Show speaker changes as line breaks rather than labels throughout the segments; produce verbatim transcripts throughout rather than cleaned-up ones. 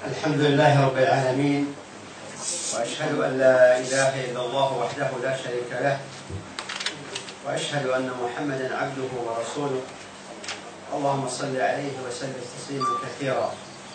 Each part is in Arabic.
الحمد لله رب العالمين، وأشهد أن لا إله إلا الله وحده لا شريك له، وأشهد أن محمدا عبده ورسوله. اللهم صل عليه وسلم تسليما كثيرا.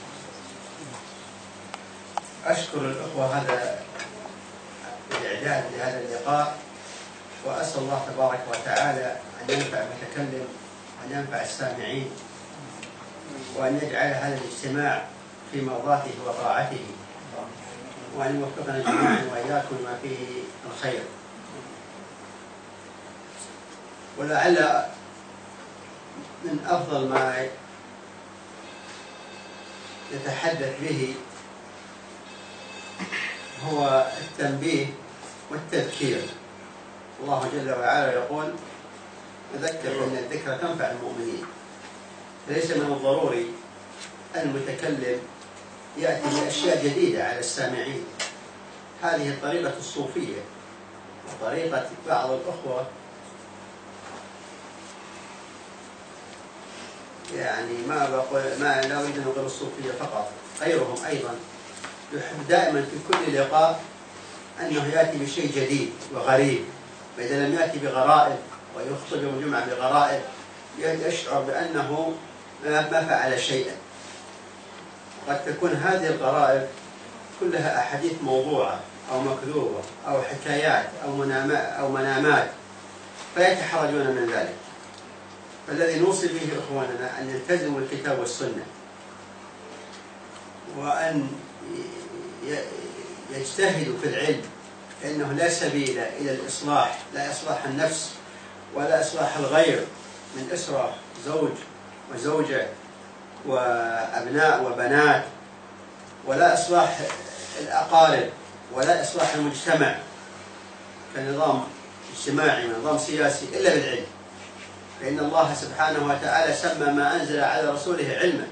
أشكر الأخوة هذا الإعداد لهذا اللقاء، وأسأل الله تبارك وتعالى أن ينفع المتكلم وأن ينفع السامعين، وأن يجعل هذا الاجتماع في مرضاته وطاعته، وأن يوفقنا جميعا وإياكم لما فيه الخير. ولعل من أفضل ما يتحدث به هو التنبيه والتذكير. الله جل وعلا يقول: فذكر إن الذكرى تنفع المؤمنين. ليس من الضروري أن المتكلم يأتي بأشياء جديدة على السامعين. هذه الطريقة الصوفية وطريقة بعض الأخوة، يعني ما بقول ما لا أريد أن أقول الصوفية فقط، غيرهم أيضا يحب دائما في كل لقاء أنه يأتي بشيء جديد وغريب، وإذا لم يأتي بغرائب ويخطب يوم الجمعة بغرائب يشعر بأنه ما فعل شيئا. قد تكون هذه الغرائب كلها أحاديث موضوعة أو مكذوبة أو حكايات أو أو منامات، فيتحرجون من ذلك. فالذي نوصي به إخواننا أن يلتزموا الكتاب والسنة، وأن يجتهدوا في العلم، لأنه لا سبيل إلى الإصلاح، لا إصلاح النفس ولا إصلاح الغير من إسرة زوج وزوجة وأبناء وبنات، ولا إصلاح الأقارب، ولا إصلاح المجتمع كنظام اجتماعي ونظام سياسي إلا بالعلم. فإن الله سبحانه وتعالى سمى ما أنزل على رسوله علما،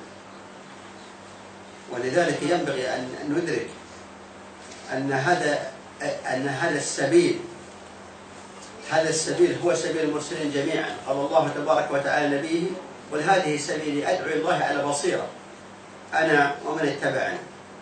ولذلك ينبغي أن ندرك أن هذا أن هذا السبيل هذا السبيل هو سبيل المرسلين جميعا. قال الله تبارك وتعالى لنبيه: قل هذه سبيلي أدعو الله على بصيرة أنا ومن اتبعني.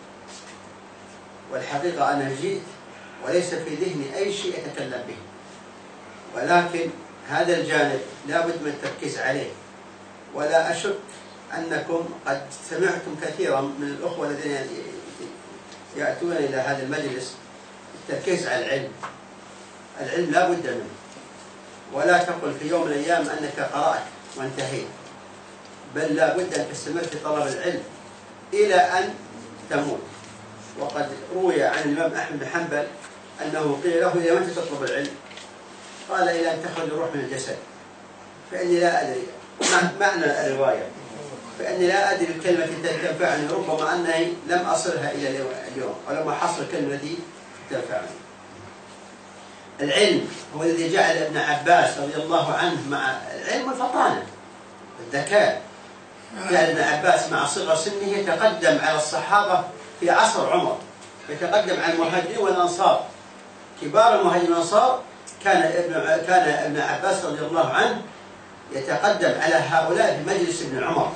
والحقيقة أنا جئت وليس في ذهني أي شيء أتكلم به، ولكن هذا الجانب لا بد من التركيز عليه. ولا أشك أنكم قد سمعتم كثيرا من الأخوة الذين يأتون إلى هذا المجلس التركيز على العلم. العلم لا بد منه، ولا تقل في يوم من الأيام أنك قرأت وانتهيت، بل لا بد أن تستمر في طلب العلم إلى أن تموت. وقد روي عن الإمام أحمد بن حنبل أنه قيل له: إلى متى تطلب العلم؟ قال: إلى أن تخرج الروح من الجسد. فإني لا أدري معنى الرواية، فإني لا أدري الكلمة التي تنفعني، ربما أنني لم أصلها إلى اليوم ولم أحصل الكلمة التي تنفعني. العلم هو الذي جعل ابن عباس رضي الله عنه، مع العلم والفطانة والذكاء، جعل ابن عباس مع صغر سنه يتقدم على الصحابة في عصر عمر، يتقدم على المهاجرين والأنصار. كبار المهاجرين والأنصار كان ابن كان ابن عباس رضي الله عنه يتقدم على هؤلاء في مجلس ابن عمر،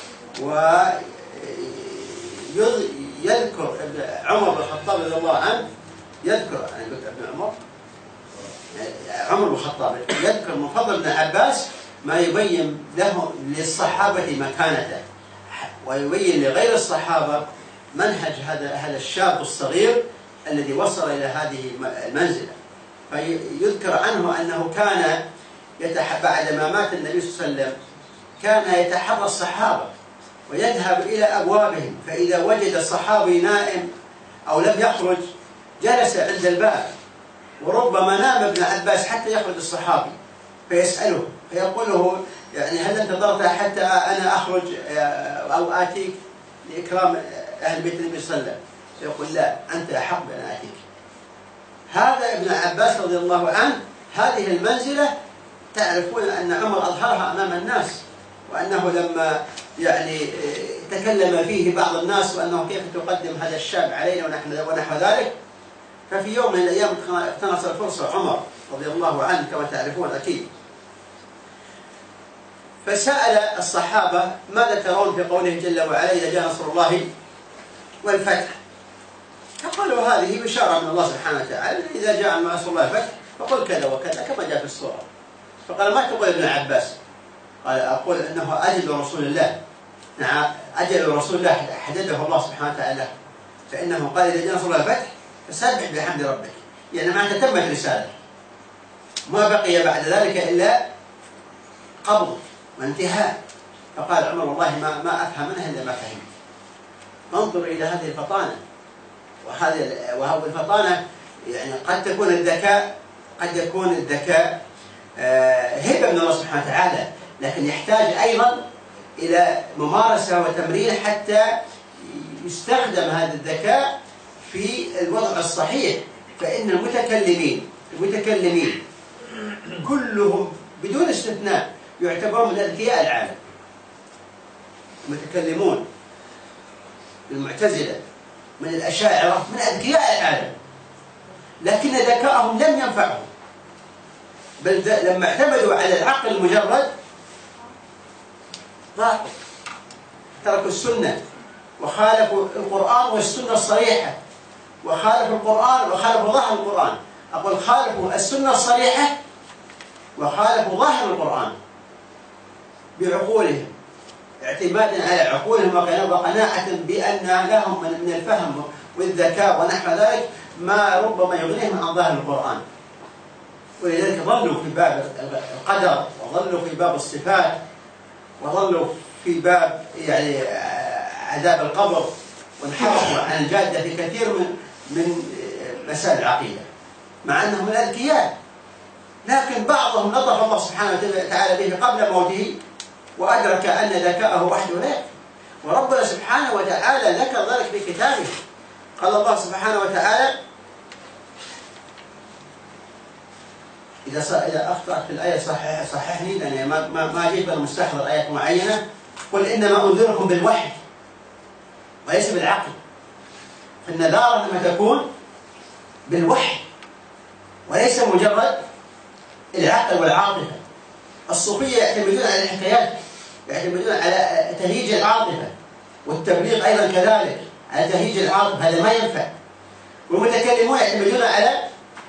ويذكر عمر بن الخطاب رضي الله عنه، يذكر يعني ابن عمر عمر بن الخطاب يذكر من فضل ابن عباس ما يبين له للصحابة مكانته، ويبين لغير الصحابة منهج هذا هذا الشاب الصغير الذي وصل إلى هذه المنزلة. فيذكر عنه أنه كان بعد ما مات النبي صلى الله عليه وسلم كان يتحرى الصحابة ويذهب إلى أبوابهم، فإذا وجد الصحابي نائم أو لم يخرج جلس عند الباب، وربما نام ابن عباس حتى يخرج الصحابي فيسأله فيقول له: يعني هل انتظرت حتى أنا أخرج أو آتيك لإكرام أهل بيت النبي صلى الله عليه وسلم؟ فيقول: لا، أنت أحق بأن آتيك. هذا ابن عباس رضي الله عنه، هذه المنزلة تعرفون أن عمر أظهرها أمام الناس، وأنه لما يعني تكلم فيه بعض الناس وأنه كيف تقدم هذا الشاب علينا ونحو ذلك، ففي يوم من الأيام اقتنص الفرصة عمر رضي الله عنه كما تعرفون أكيد، فسأل الصحابة: ماذا ترون في قوله جل وعلا: إذا جاء نصر الله والفتح. فقالوا هذه بشارة من الله سبحانه وتعالى، إذا جاء مع رسول الله الفتح فقل كذا وكذا كما جاء في السورة. فقال ما تقول ابن عباس؟ قال أقول أنه أجل رسول الله. نعم أجل رسول الله حدده الله سبحانه وتعالى، فإنه قال إذا جاء رسول الله الفتح فسبح بحمد ربك، يعني معنى تمت رسالة، ما بقي بعد ذلك إلا قبض وانتهاء. فقال عمر والله ما ما أفهم منها إلا ما فهمت. انظر إلى هذه الفطانة، وهذه وهذه الفطانة يعني قد تكون الذكاء قد يكون الذكاء هبة من الله سبحانه وتعالى، لكن يحتاج أيضا إلى ممارسة وتمرين حتى يستخدم هذا الذكاء في الوضع الصحيح. فإن المتكلمين المتكلمين كلهم بدون استثناء يعتبرون من أذكياء العالم. المتكلمون المعتزلة من الأشاعرة من أذكياء العالم، لكن ذكاءهم لم ينفعهم، بل لما اعتمدوا على العقل المجرد ضاعوا، تركوا السنة وخالفوا القرآن والسنة الصريحة، وخالفوا القرآن وخالفوا ظاهر القرآن. أقول خالفوا السنة الصريحة وخالفوا ظاهر القرآن بعقولهم، اعتمادا على عقولهم وقناعة بأن لهم من الفهم والذكاء ونحو ذلك ما ربما يغنيهم عن ظاهر القرآن. ولذلك ظلوا في باب القدر، وظلوا في باب الصفات، وظلوا في باب يعني عذاب القبر، وانحرفوا عن الجادة في كثير من من مسائل العقيدة، مع أنهم من الأذكياء، لكن بعضهم لطف الله سبحانه وتعالى به قبل موته وأدرك أن ذكاءه وحده لا يكفي. وربنا سبحانه وتعالى ذكر ذلك في كتابه. قال الله سبحانه وتعالى إذا إذا أخطأت في الآية صحح صححني، لأن ما ما ما جيت مستحضر آية معينة. قل إنما أنذركم بالوحي وليس بالعقل. فالنذارة لما تكون بالوحي وليس مجرد العقل والعاطفة. الصوفية يعتمدون على الحكايات، يعتمدون على تهييج العاطفة، والتبليغ أيضا كذلك على تهييج العاطفة، هذا ما ينفع. والمتكلمون يعتمدون على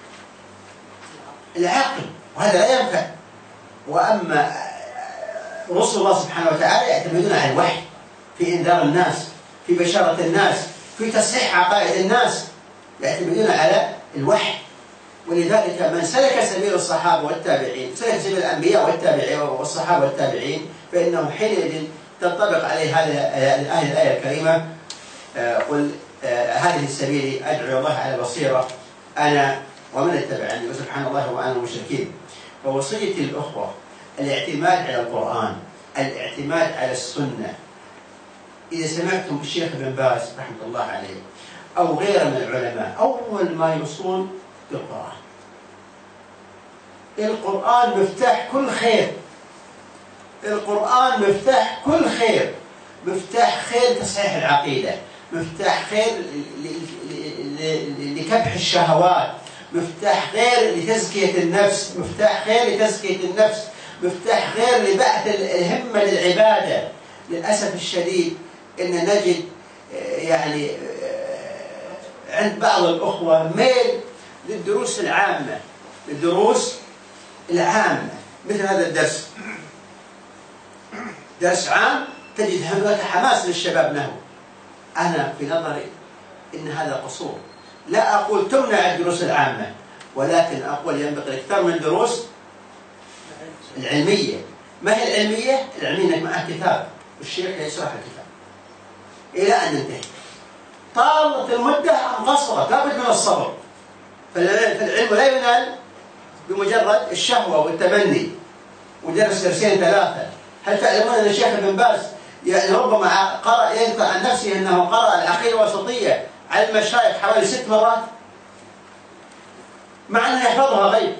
العقل، وهذا لا ينفع. وأما رسل الله سبحانه وتعالى يعتمدون على الوحي في إنذار الناس، في بشارة الناس، في تصحيح عقائد الناس، يعتمدون على الوحي. ولذلك من سلك سبيل الصحابة والتابعين، سلك سبيل الأنبياء والتابعين والصحابة والتابعين، فإنه حينئذ تنطبق عليه هذه الآية الكريمة: قل هذه السبيل أدعو الله على بصيرة أنا ومن اتبعني وسبحان الله وأنا المشركين. فوصية الأخوة الاعتماد على القرآن، الاعتماد على السنة. إذا سمعتم الشيخ ابن باز رحمة الله عليه أو غيره من العلماء أول ما يوصون بالقرآن. القرآن مفتاح كل خير، القرآن مفتاح كل خير، مفتاح خير تصحيح العقيدة، مفتاح خير لكبح الشهوات، مفتاح خير لتزكية النفس، مفتاح خير لتزكية النفس، مفتاح خير لبعث الهمة للعبادة. للأسف الشديد إن نجد يعني عند بعض الأخوة ميل للدروس العامة، للدروس العامة مثل هذا الدرس، درس عام تجد هناك حماس للشباب له. أنا في نظري إن هذا قصور. لا أقول تمنع الدروس العامة، ولكن أقول ينبغي الأكثر من الدروس العلمية. ما هي العلمية؟ العلمية إنك معه كتاب والشيخ يشرح الكتاب إلى أن ينتهي. طالت المدة أم قصرت لابد من الصبر. فالعلم لا ينال بمجرد الشهوة والتمني ودرس درسين ثلاثة. هل تعلمون أن الشيخ ابن باز يعني ربما قرأ ينطق عن نفسه أنه قرأ العقيدة الوسطية على المشايخ حوالي ست مرات، مع أنه يحفظها غيب،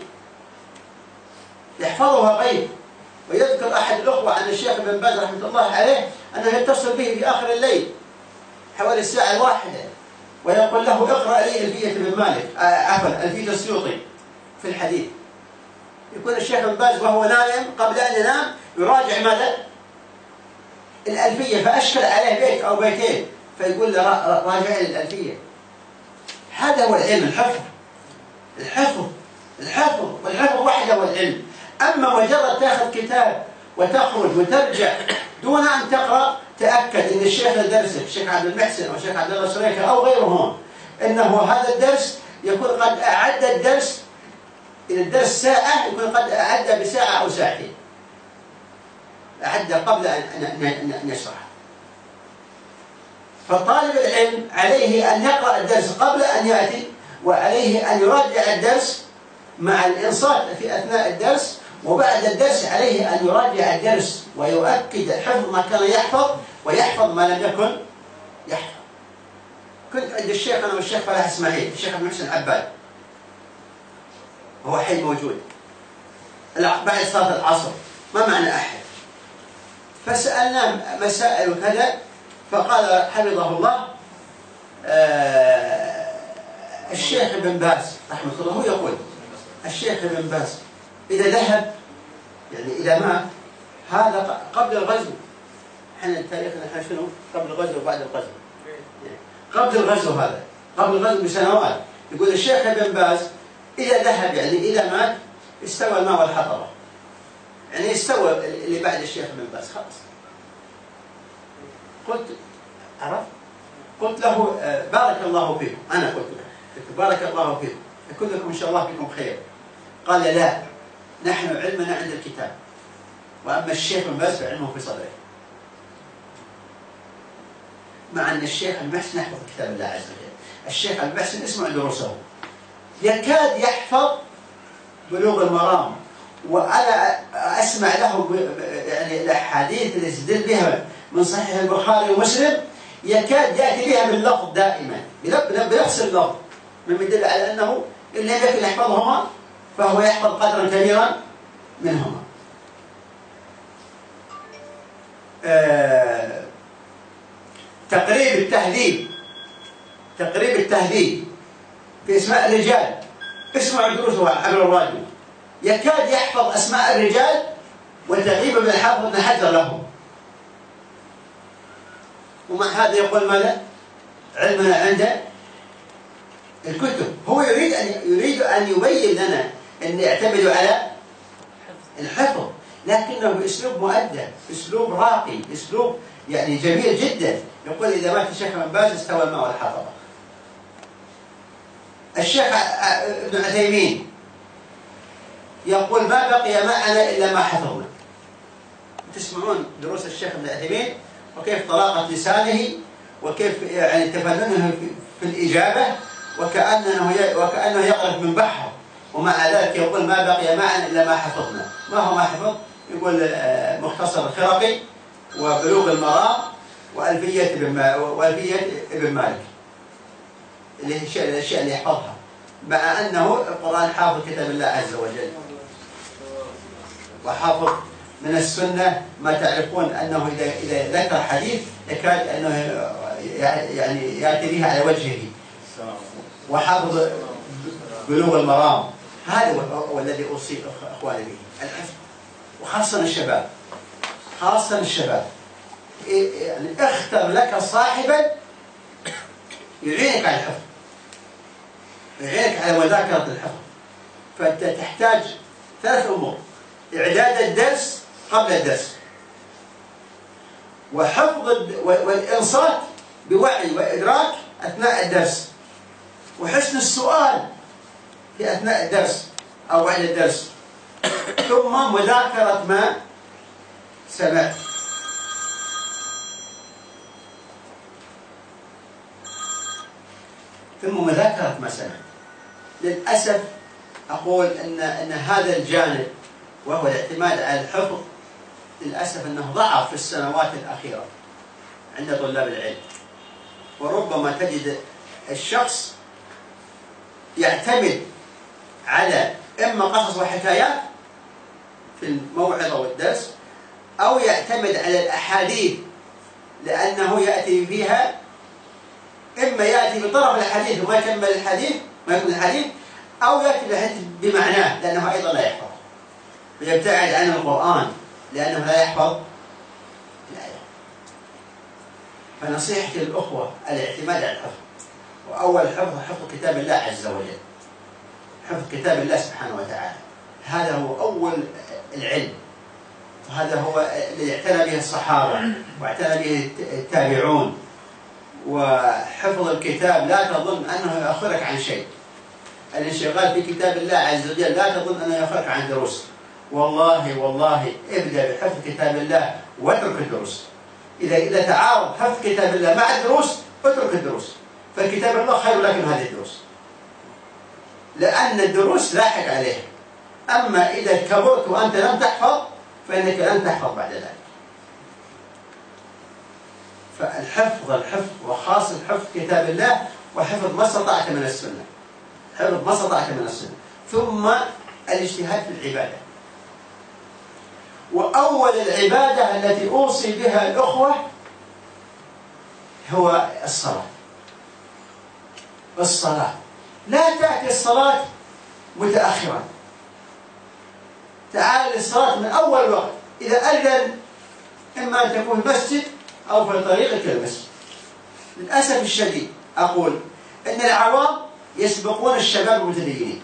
يحفظها غيب. ويذكر أحد الأخوة عن الشيخ ابن باز رحمة الله عليه أنه يتصل به في آخر الليل حوالي الساعة الواحدة ويقول له اقرأ لي ألفية ابن مالك، عفوا ألفية السيوطي في الحديث. يكون الشيخ ابن باز وهو نائم قبل أن ينام يراجع ماذا؟ الألفية، فأشكل عليه بيت أو بيتين فيقول له راجع لي الألفية. هذا هو العلم، الحفظ الحفظ الحفظ والحفظ وحده هو العلم. أما مجرد تأخذ كتاب وتخرج وترجع دون أن تقرأ، تأكد أن الشيخ اللي درسك، الشيخ عبد المحسن أو الشيخ عبد الله سريكة أو غيرهم، أنه هذا الدرس يكون قد أعد الدرس، إذا الدرس ساعة يكون قد أعد بساعة أو ساعتين، أعد قبل أن يشرح. فطالب العلم عليه أن يقرأ الدرس قبل أن يأتي، وعليه أن يراجع الدرس مع الإنصات في أثناء الدرس، وبعد الدرس عليه أن يراجع الدرس ويؤكد حفظ ما كان يحفظ ويحفظ ما لم يكن يحفظ. كنت عند الشيخ أنا والشيخ فلاح إسماعيل، الشيخ عبد المحسن عباد هو حي موجود، بعد صلاة العصر ما معنا أحد، فسألناه مسائل وكذا، فقال حفظه الله آه الشيخ ابن باز رحمه الله هو يقول الشيخ ابن باز إذا ذهب، يعني إذا مات، هذا قبل الغزو، احنا تاريخنا احنا شنو؟ قبل الغزو وبعد الغزو، يعني قبل الغزو، هذا قبل الغزو بسنوات. يقول الشيخ ابن باز إذا ذهب، يعني إذا مات، استوى الماء والحطبة، يعني استوى اللي بعد الشيخ ابن باز خلاص. قلت عرفت؟ قلت له بارك الله فيكم، أنا قلت له بارك الله فيكم، كلكم إن شاء الله فيكم خير. قال لا، نحن علمنا عند الكتاب، وأما الشيخ ابن باز فعلمه في صدره. مع أن الشيخ المحسن يحفظ كتاب الله عز وجل، الشيخ المحسن اسمع دروسه، يكاد يحفظ بلوغ المرام، وأنا أسمع له يعني الأحاديث اللي استدل بها من صحيح البخاري ومسلم، يكاد يأتي بها باللفظ دائما، بنفس اللفظ، مما يدل على أنه إن لم يكن يحفظهما فهو يحفظ قدرا كبيرا منهما. آه تقريب التهذيب، تقريب التهذيب في اسماء الرجال، اسمعوا دروسه عبر الراديو، يكاد يحفظ اسماء الرجال وتغيب من الحافظ ابن حجر له، ومع هذا يقول ماذا؟ علمنا عند الكتب. هو يريد ان يريد ان يبين لنا ان يعتمدوا على الحفظ، لكنه باسلوب مؤدب، اسلوب راقي، اسلوب يعني جميل جدا. يقول اذا مات الشيخ ابن باز استوى الماء والحطبه. الشيخ ابن عثيمين يقول ما بقي معنا الا ما حفظنا. تسمعون دروس الشيخ ابن عثيمين وكيف طلاقه لسانه، وكيف يعني تفننه في الاجابه، وكانه وكانه يقرف من بحر، ومع ذلك يقول ما بقي معنا الا ما حفظنا. ما هو ما حفظ؟ يقول مختصر الخرقي وبلوغ المرام وألفية ابن وألفية ابن مالك، اللي هي الأشياء اللي يحفظها، مع أنه القرآن حافظ كتاب الله عز وجل، وحافظ من السنة ما تعرفون أنه إذا إذا ذكر حديث يكاد أنه يعني يأتي به على وجهه، وحافظ بلوغ المرام. هذا هو الذي أوصي أخواني به، الحفظ، وخاصة الشباب، خاصة الشباب. يعني اختر لك صاحبا يعينك على الحفظ، يعينك على مذاكرة الحفظ. فأنت تحتاج ثلاث أمور: إعداد الدرس قبل الدرس، وحفظ والإنصات بوعي وإدراك أثناء الدرس، وحسن السؤال في أثناء الدرس أو بعد الدرس، ثم مذاكرة ما سمعت. ثم مذاكرة ما سمعت. للأسف أقول أن أن هذا الجانب وهو الاعتماد على الحفظ للأسف أنه ضعف في السنوات الأخيرة عند طلاب العلم، وربما تجد الشخص يعتمد على إما قصص وحكايات في الموعظة والدرس، أو يعتمد على الأحاديث لأنه يأتي فيها، إما يأتي بطرف الحديث وما يكمل الحديث ما يكمل الحديث، أو يأتي بالحديث بمعناه لأنه أيضا لا يحفظ، ويبتعد عن القرآن لأنه لا يحفظ الآية. فنصيحتي للأخوة الاعتماد على الحفظ. وأول حفظ حفظ كتاب الله عز وجل، حفظ كتاب الله سبحانه وتعالى، هذا هو أول العلم، وهذا هو الذي اعتنى به الصحابة واعتنى به التابعون. وحفظ الكتاب لا تظن أنه يؤخرك عن شيء، الانشغال في كتاب الله عز وجل لا تظن أنه يؤخرك عن دروس. والله والله ابدأ بحفظ كتاب الله واترك الدروس. إذا إذا تعارض حفظ كتاب الله مع الدروس اترك الدروس، فكتاب الله خير لك من هذه الدروس، لأن الدروس لاحق عليها. أما إذا كبرت وأنت لم تحفظ فإنك لن تحفظ بعد ذلك. فالحفظ الحفظ وخاصة حفظ كتاب الله، وحفظ ما استطعت من السنة، حفظ ما استطعت من السنة، ثم الاجتهاد في العبادة. وأول العبادة التي أوصي بها الأخوة هو الصلاة. الصلاة لا تأتي الصلاة متأخرا، تعال للصلاة من أول وقت. إذا أذن إما أن تكون مسجد أو في طريقك المسجد. للأسف الشديد أقول إن العوام يسبقون الشباب المتدينين،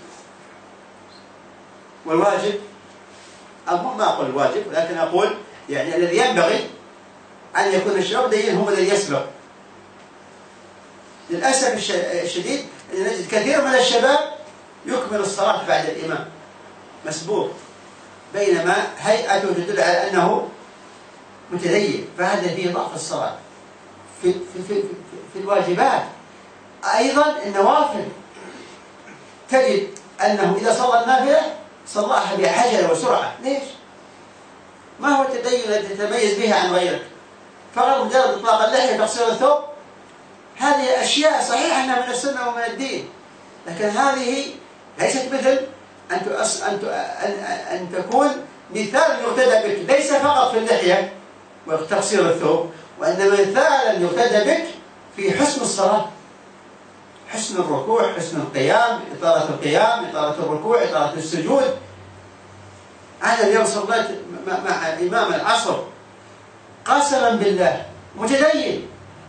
والواجب أو ما أقول الواجب ولكن أقول يعني الذي ينبغي أن يكون الشباب دين هم الذي يسبق. للأسف الشديد نجد كثير من الشباب يكمل الصلاة بعد الإمام مسبوق، بينما هيئته تدل على أنه متدين، فهذا فيه ضعف الصلاة. في, في, في, في الواجبات أيضا النوافل تجد أنه إذا صلى النافلة صلاها بعجلة وسرعة. ليش؟ ما هو التدين الذي تتميز به عن غيرك؟ فقط مجرد إطلاق اللحية وتقصير الثوب، هذه أشياء صحيحة أنها من السنة ومن الدين، لكن هذه ليست مثل أن تؤس أن أن أن تكون مثال يقتدى بك، ليس فقط في اللحية وتقصير الثوب، وإنما مثالا يقتدى بك في حسن الصلاة، حسن الركوع، حسن القيام، إطالة القيام، إطالة الركوع، إطالة السجود. أنا اليوم صليت مع إمام العصر قسما بالله متدين،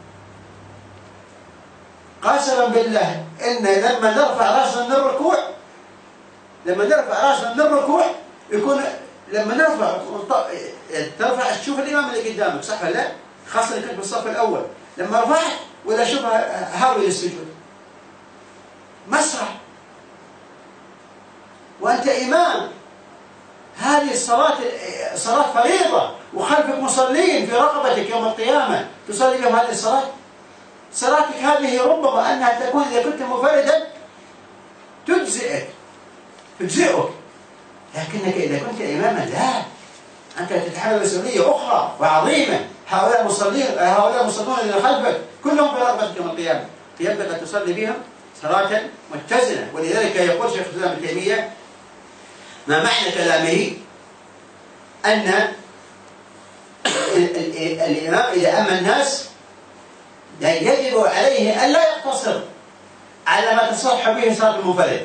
قسما بالله إن لما نرفع رأسنا من الركوع، لما نرفع رأسنا من الركوع يكون لما نرفع ترفع تشوف الإمام اللي قدامك، صح ولا لا؟ خاصة اللي كنت بالصف الأول، لما رفعت ولا أشوفها هاوي للسجود مسرح، وأنت إمام. هذه الصلاة صلاة فريضة، وخلفك مصلين في رقبتك يوم القيامة تصلي لهم هذه الصلاة. صلاتك هذه ربما أنها تكون إذا كنت منفردا تجزئك تجزئك، لكنك إذا كنت إماما لا، أنت تتحمل مسؤولية أخرى وعظيمة. هؤلاء مصلين هؤلاء مصلون الذين خلفك كلهم في رقبتك يوم القيامة، فينبغي أن تصلي بهم صلاة متزنة. ولذلك يقول شيخ الإسلام ابن تيمية ما معنى كلامه أن الإمام إذا أما الناس يجب عليه أن لا يقتصر على ما تصح به صلاة المنفرد،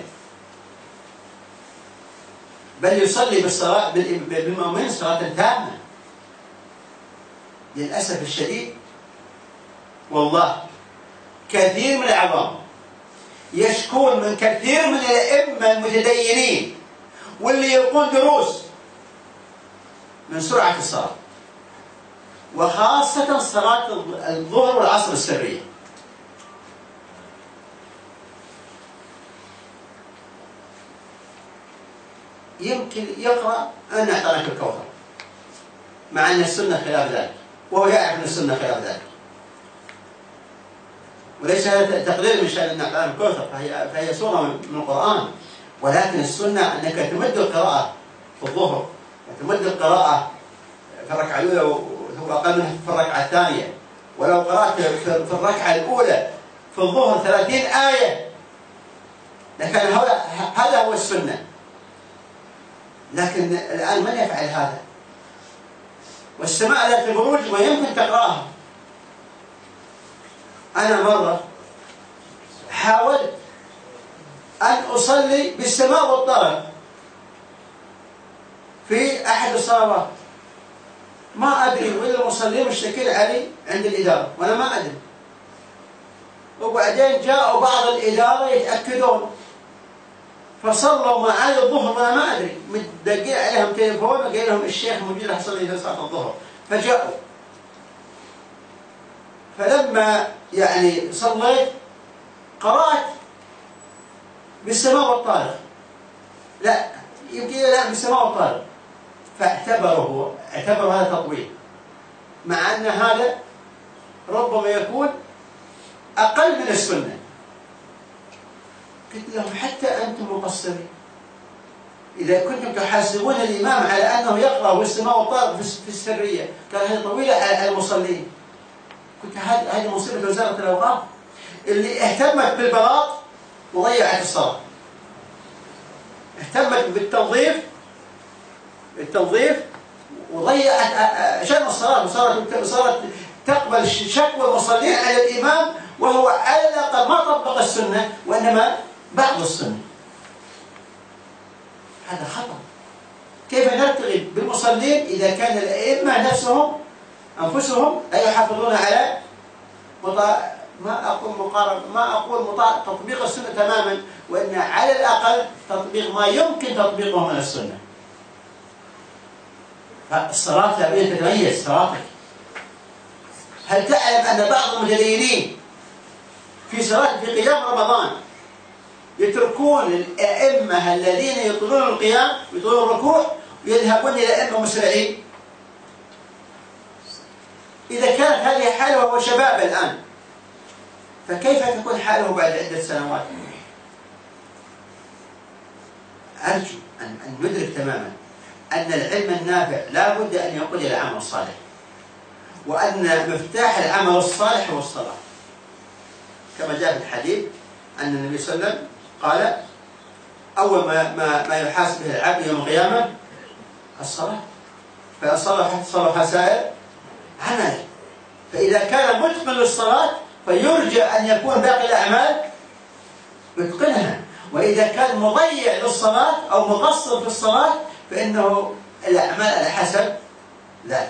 بل يصلي بالصلاة بالمؤمنين صلاة تامة. للأسف الشديد والله كثير من العوام يشكون من كثير من الأئمة المتدينين واللي يلقون دروس من سرعة الصلاة، وخاصة صلاة الظهر والعصر السرية. يمكن يقرأ أن أعطاناك الكوثر مع أن السنة خلاف ذلك، وهو يعرف أن السنة خلاف ذلك، وليس هذا تقدير من شأن أن أعطاناك الكوثر، فهي, فهي سورة من القرآن، ولكن السنة أنك تمد القراءة في الظهر وتمد القراءة في الركعة الأولى وهو أقل منها في الركعة الثانية، ولو قرأت في الركعة الأولى في الظهر ثلاثين آية لكن هذا هو السنة. لكن الآن من يفعل هذا؟ والسماء ذات البروج ما يمكن تقرأها. أنا مرة حاولت أن أصلي بالسماء والطرب في أحد الصلوات، ما أدري وإلا المصلين مشتكين علي عند الإدارة وأنا ما أدري. وبعدين جاءوا بعض الإدارة يتأكدون، فصلوا معي الظهر وأنا ما أدري، مدقين عليهم تليفون وقال لهم الشيخ موجود راح يصلي في صلاة الظهر، فجاءوا. فلما يعني صليت قرأت بالسماء والطارق، لا يمكن لا بالسماء والطارق، فاعتبره اعتبروا هذا تطويل، مع أن هذا ربما يكون أقل من السنة. قلت لهم حتى أنتم مقصرين إذا كنتم تحاسبون الإمام على أنه يقرأ بالسماء والطارق في السرية، كان هذه طويلة على المصلين. قلت هذه مصيبة وزارة الأوقاف اللي اهتمت بالبلاط وضيعت الصلاة، اهتمت بالتنظيف التنظيف وضيعت شأن الصلاة، وصارت صارت تقبل شكوى المصلين على الإمام وهو على الأقل ما طبق السنة وإنما بعض السنة. هذا خطأ. كيف نرتغب بالمصلين إذا كان الأئمة نفسهم أنفسهم لا يحافظون على مطا... ما أقول مقارب ما أقول مطا... تطبيق السنة تماما، وإن على الأقل تطبيق ما يمكن تطبيقه من السنة. فالصلاة لابد أن تتميز صلاتك. هل تعلم أن بعض المتدينين في صلاة في قيام رمضان يتركون الأئمة الذين يطولون القيام يطولون الركوع ويذهبون إلى أئمة مسرعين؟ إذا كانت هذه حاله وهو شباب الآن، فكيف تكون حاله بعد عدة سنوات؟ أرجو أن ندرك تماما أن العلم النافع لا بد أن يقود إلى العمل الصالح، وأن مفتاح العمل الصالح هو الصلاة، كما جاء في الحديث أن النبي صلى الله عليه وسلم قال أول ما ما, ما يحاسب به العبد يوم القيامة الصلاة، فإن صلحت صلح سائر عمله. فإذا كان متقن للصلاة فيرجى أن يكون باقي الأعمال متقنها، وإذا كان مضيع للصلاة أو مقصر في الصلاة فإنه الأعمال على حسب ذلك.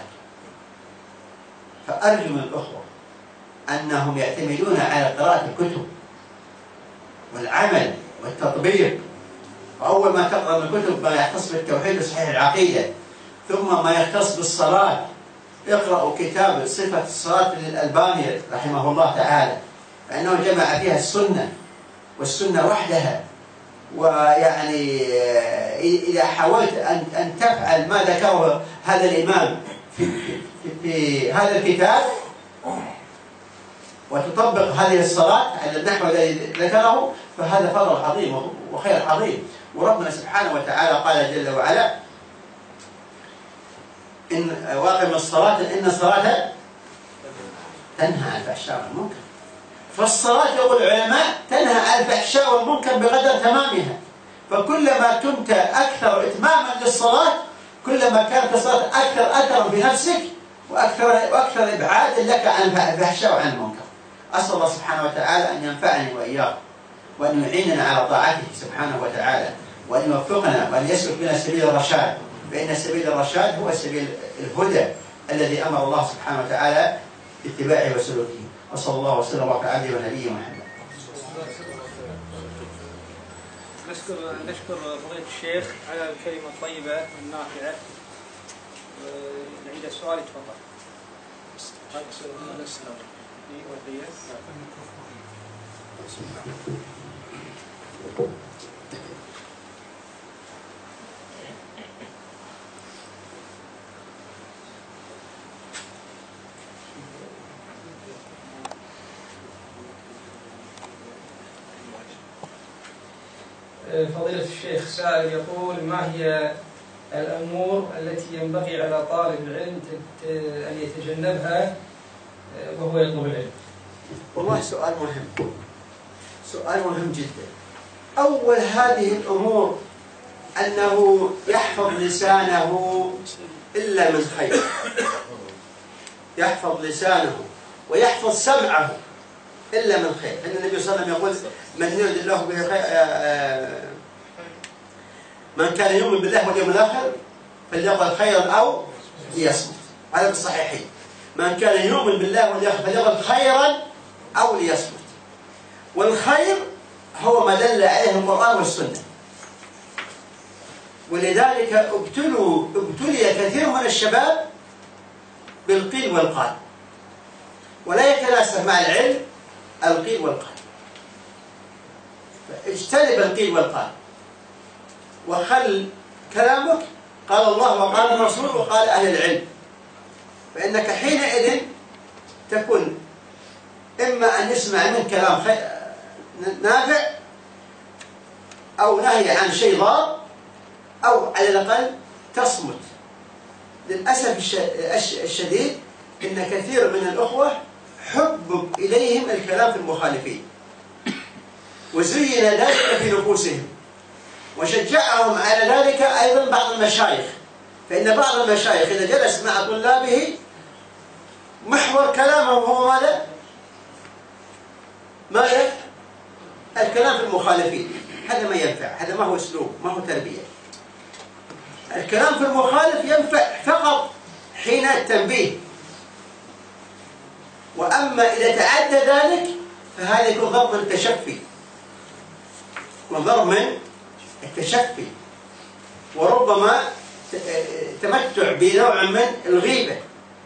فأرجو من الأخوة أنهم يعتمدون على قراءة الكتب والعمل والتطبيق، وأول ما تقرأ من الكتب ما يختص بالتوحيد وصحيح العقيدة، ثم ما يختص بالصلاة. اقرأوا كتاب صفة الصلاة للألباني رحمه الله تعالى، فإنه جمع فيها السنة والسنة وحدها. ويعني إذا حاولت أن أن تفعل ما ذكره هذا الإمام في, في, في هذا الكتاب وتطبق هذه الصلاة على النحو الذي ذكره فهذا فضل عظيم وخير عظيم. وربنا سبحانه وتعالى قال جل وعلا إن واقم الصلاة إن الصلاة تنهى عن الفحشاء والمنكر. فالصلاة يقول العلماء تنهى عن الفحشاء والمنكر بقدر تمامها، فكلما كنت أكثر إتماما للصلاة كلما كانت الصلاة أكثر أثرا بنفسك وأكثر وأكثر إبعادا لك عن الفحشاء وعن المنكر. أسأل الله سبحانه وتعالى أن ينفعني وإياكم وأن يعيننا على طاعته سبحانه وتعالى، وأن يوفقنا وأن يسلك بنا سبيل الرشاد، فإن سبيل الرشاد هو سبيل الهدى الذي أمر الله سبحانه وتعالى باتباعه وسلوكه. وصلى الله وسلم وبارك على عبده ونبيه محمد.
نشكر نشكر فضيلة الشيخ على الكلمة الطيبة والنافعة. نعيد السؤال تفضل. فضيلة الشيخ سائل يقول: ما هي الأمور التي ينبغي على طالب العلم أن يتجنبها وهو يطلب العلم؟
والله سؤال مهم، سؤال مهم جدا. أول هذه الأمور أنه يحفظ لسانه إلا من خير، يحفظ لسانه ويحفظ سمعه إلا من خير. أن النبي صلى الله عليه وسلم يقول: من يرد الله به خير من كان يؤمن بالله واليوم الآخر فليقل خيرا أو ليصمت. هذا في الصحيحين. من كان يؤمن بالله واليوم فليقل خيرا أو ليصمت. والخير هو ما دل عليه القرآن والسنة. ولذلك ابتلوا ابتلي كثير من الشباب بالقيل والقال، ولا يتناسب مع العلم القيل والقال. اجتنب القيل والقال وخل كلامك قال الله وقال الرسول وقال أهل العلم، فإنك حينئذ تكون إما أن يسمع منك كلام نافع أو نهي عن شيء ضار، أو على الأقل تصمت. للأسف الشديد إن كثير من الأخوة حبب إليهم الكلام في المخالفين، وزين ذلك في نفوسهم، وشجعهم على ذلك أيضا بعض المشايخ. فإن بعض المشايخ إذا جلس مع طلابه محور كلامهم هو ماذا؟ ماذا؟ الكلام في المخالفين. هذا ما ينفع، هذا ما هو أسلوب، ما هو تربية. الكلام في المخالف ينفع فقط حين التنبيه، وأما إذا تعدى ذلك فهذا يكون ضرب من التشفي، وضرب من التشفي، وربما تمتع بنوع من الغيبة.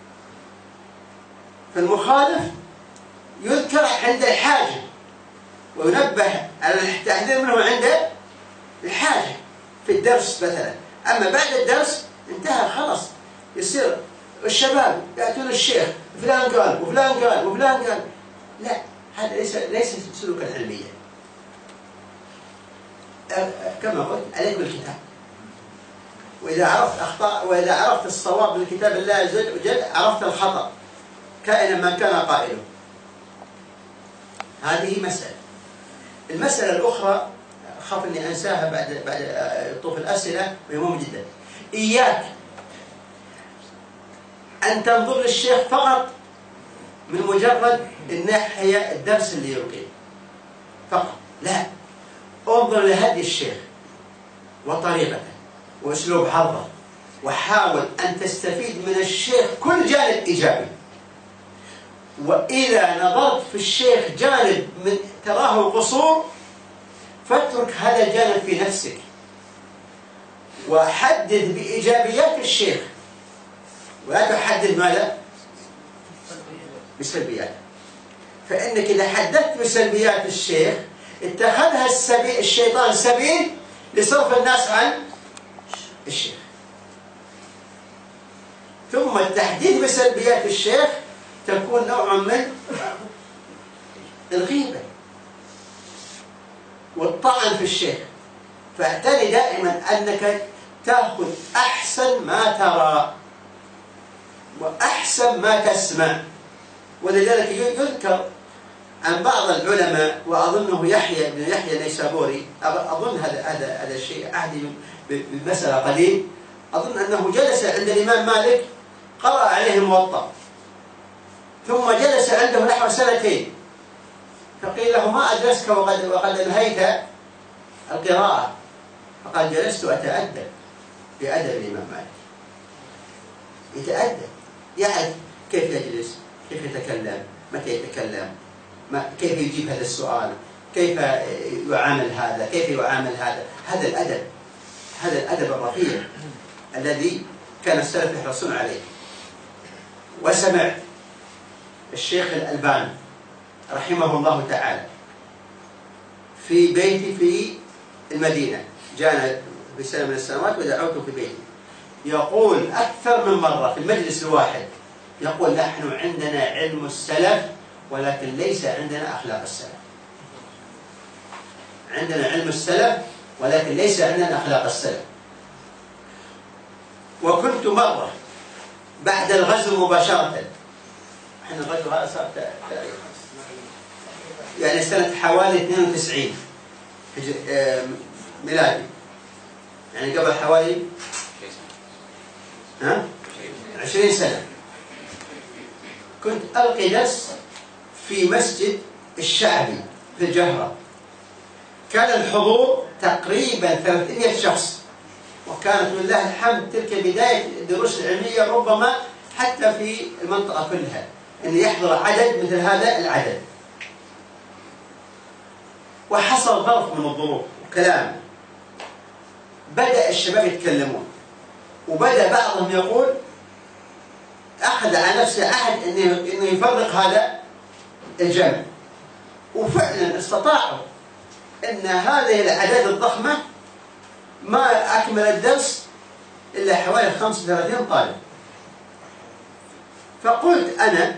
فالمخالف يذكر عند الحاجة وينبه على التحذير منه عند الحاجة في الدرس مثلا. أما بعد الدرس انتهى خلاص، يصير الشباب يأتون الشيخ فلان قال وفلان قال وفلان قال. لا، هذا ليس ليس سلوكا علميا. كما قلت عليك بالكتاب، وإذا عرفت أخطاء وإذا عرفت الصواب من كتاب الله عز وجل عرفت الخطأ كائنا من كان قائله. هذه مسألة. المسألة الأخرى أخاف أني أنساها بعد بعد طوف الأسئلة، وهي مهمة جدا. إياك أن تنظر للشيخ فقط من مجرد الناحية الدرس اللي يلقيه فقط، لا، انظر لهدي الشيخ وطريقته وأسلوب حظه، وحاول أن تستفيد من الشيخ كل جانب إيجابي. وإذا نظرت في الشيخ جانب من تراه قصور فاترك هذا الجانب في نفسك، وحدد بإيجابيات الشيخ، ولا تحدد ماذا؟ بسلبيات. فإنك إذا حددت بسلبيات الشيخ اتخذها السبيل الشيطان سبيل لصرف الناس عن الشيخ. ثم التحديد بسلبيات الشيخ تكون نوع من الغيبة والطعن في الشيخ. فاعتني دائما أنك تأخذ أحسن ما ترى وأحسن ما تسمع. ولذلك يذكر عن بعض العلماء، وأظنه يحيى بن يحيى النيسابوري، أظن هذا هذا هذا الشيء عهدي بالمسألة قليل، أظن أنه جلس عند الإمام مالك قرأ عليه الموطأ، ثم جلس عنده نحو سنتين، فقيل له ما أدرسك وقد وقد انهيت القراءة؟ فقال جلست أتأدب بأدب الإمام مالك. يتأدب، يعرف كيف يجلس، كيف يتكلم، متى يتكلم، ما كيف يجيب هذا السؤال، كيف يعامل هذا، كيف يعامل هذا. هذا الأدب، هذا الأدب الرفيع الذي كان السلف يحرصون عليه. وسمع الشيخ الألباني رحمه الله تعالى في بيتي في المدينة، جاءنا في سنة من السنوات ودعوته في بيتي، يقول أكثر من مرة في المجلس الواحد، يقول نحن عندنا علم السلف ولكن ليس عندنا أخلاق السلف. عندنا علم السلف ولكن ليس عندنا أخلاق السلف. وكنت مرة بعد الغزو مباشرة، احنا الغزو هذا صار يعني سنة حوالي اثنين وتسعين ميلادي، يعني قبل حوالي ها عشرين سنة. كنت ألقي درس في مسجد الشعبي في الجهرة، كان الحضور تقريبا ثلاثمئة شخص، وكانت لله الحمد تلك بداية الدروس العلمية ربما حتى في المنطقة كلها أن يحضر عدد مثل هذا العدد. وحصل ظرف من الظروف وكلام، بدأ الشباب يتكلمون، وبدأ بعضهم يقول أخذ على نفسه عهد أنه يفرق هذا الجمع، وفعلا استطاعوا أن هذه الأعداد الضخمة ما أكمل الدرس إلا حوالي خمسة وثلاثين طالب. فقلت أنا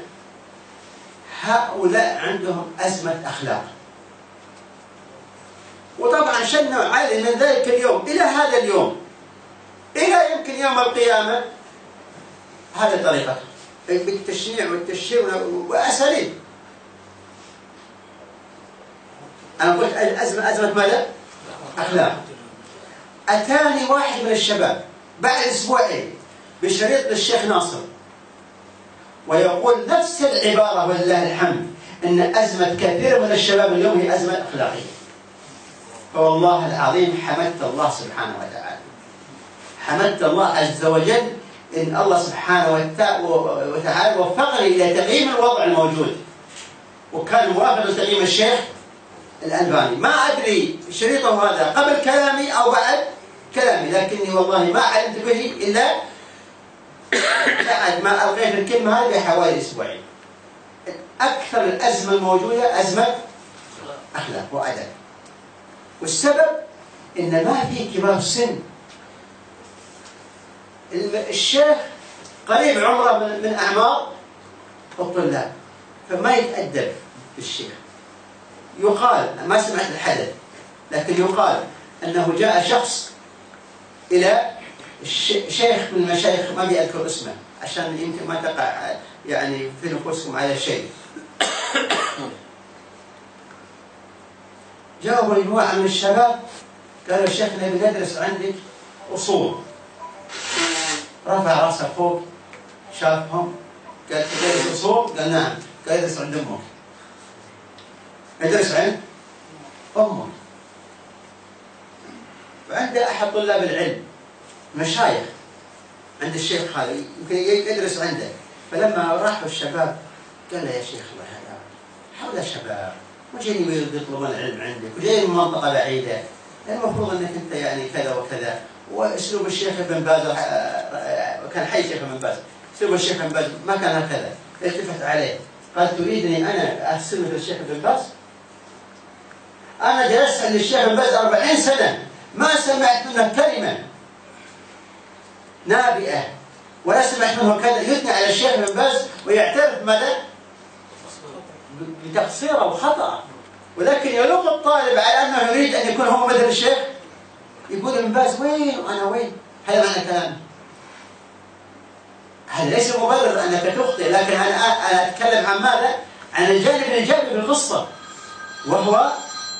هؤلاء عندهم أزمة أخلاق، وطبعا شنوا علي من ذلك اليوم إلى هذا اليوم، إلى يمكن يوم القيامة هذه طريقة بالتشنيع والتشهير وأساليب. أنا قلت الأزمة أزمة ماذا؟ أخلاق. أتاني واحد من الشباب بعد أسبوعين بشريط للشيخ ناصر ويقول نفس العبارة ولله الحمد، أن أزمة كثير من الشباب اليوم هي أزمة أخلاقية. فوالله العظيم حمدت الله سبحانه وتعالى، حمدت الله عز وجل إن الله سبحانه وتعالى وفقني إلى تقييم الوضع الموجود، وكان موافق لتقييم الشيخ الألباني. ما أدري شريطه هذا قبل كلامي أو بعد كلامي، لكني والله ما علمت به إلا بعد ما ألقيت الكلمة هذه حوالي أسبوعين. أكثر الأزمة الموجودة أزمة أخلاق وأدب، والسبب إن ما في كبار السن. الشيخ قريب عمره من أعمار الطلاب، فما يتأدب بالشيخ. يقال، ما سمعت الحدث، لكن يقال أنه جاء شخص إلى شيخ من المشايخ، ما بيذكر اسمه عشان يمكن ما تقع يعني في نفوسكم على شيء. جاءوا مجموعة من الشباب قالوا الشيخ نبي ندرس عندك أصول. رفع راسه فوق شافهم قال تدرس أصول؟ قال نعم. قال ادرس عند أمك. ادرس عند أمك. فعند أحد طلاب العلم مشايخ عند الشيخ هذا يمكن يدرس عنده. فلما راحوا الشباب قال له يا شيخ الله هذا حول شباب وجايين يطلبون العلم عندك وجايين من منطقة بعيدة، المفروض انك انت يعني كذا وكذا. واسلوب الشيخ ابن باز كان حي الشيخ ابن باز، اسلوب الشيخ ابن باز ما كان هكذا. التفت عليه قال تريدني انا احسن مثل الشيخ ابن باز؟ انا جلست عند الشيخ ابن باز أربعين سنة ما سمعت منه كلمة نابئة، ولا سمعت منه كذا يثني على الشيخ ابن باز ويعترف ماذا؟ بتقصيره وخطأ. ولكن يلوم الطالب على أنه يريد أن يكون هو مثل الشيخ، يقول ابن باز وين وأنا وين؟ هذا معنى كلامي. هذا ليس مبرر أنك تخطئ، لكن أنا أنا أتكلم عن ماذا؟ عن الجانب الإيجابي في القصة، وهو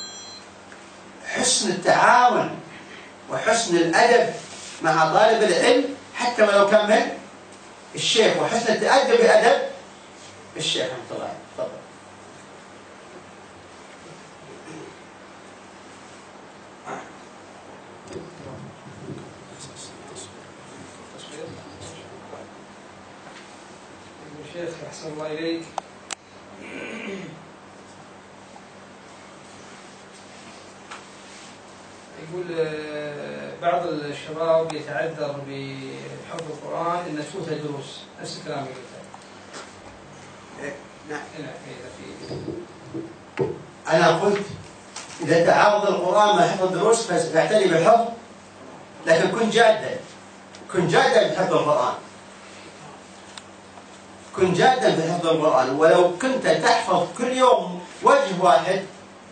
حسن التعاون وحسن الأدب مع طالب العلم حتى ولو كان من الشيخ، وحسن التأدب بأدب الشيخ رحمه الله عليه. تفضل.
الشيخ أحسن الله إليك، يقول بعض الشباب يتعذر بحفظ القرآن إن تفوته دروس، نفس الكلام اللي قلته.
نعم.
نعم.
أنا قلت إذا تعارض القرآن مع حفظ الدروس فاعتني بالحفظ، لكن كن جادا، كن جادا بحفظ القرآن، كن جادا بحفظ القرآن. ولو كنت تحفظ كل يوم وجه واحد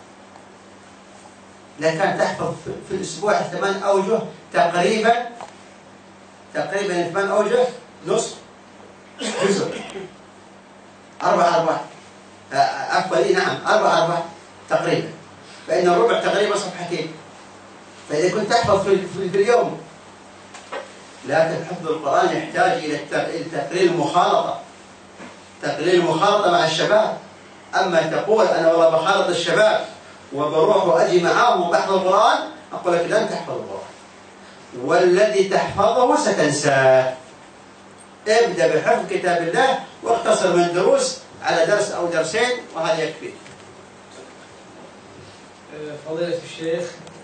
لكان تحفظ في الأسبوع ثمان أوجه تقريبا، تقريبا ثمان أوجه نصف جزء، أربع أربع أفضل نعم أربع أربع تقريبا، فإن الربع تقريبا صفحتين. فإذا كنت تحفظ في, في, في اليوم، لكن حفظ القرآن يحتاج إلى تقليل المخالطة، تقليل المخالطة مع الشباب. أما تقول أنا والله بخالط الشباب وبروح وأجي معاهم وبحفظ القرآن، أقول لك لن تحفظ القرآن، والذي تحفظه ستنساه. ابدأ بحفظ كتاب الله واقتصر من دروس على درس أو درسين وهذا يكفي.
فضيلة الشيخ،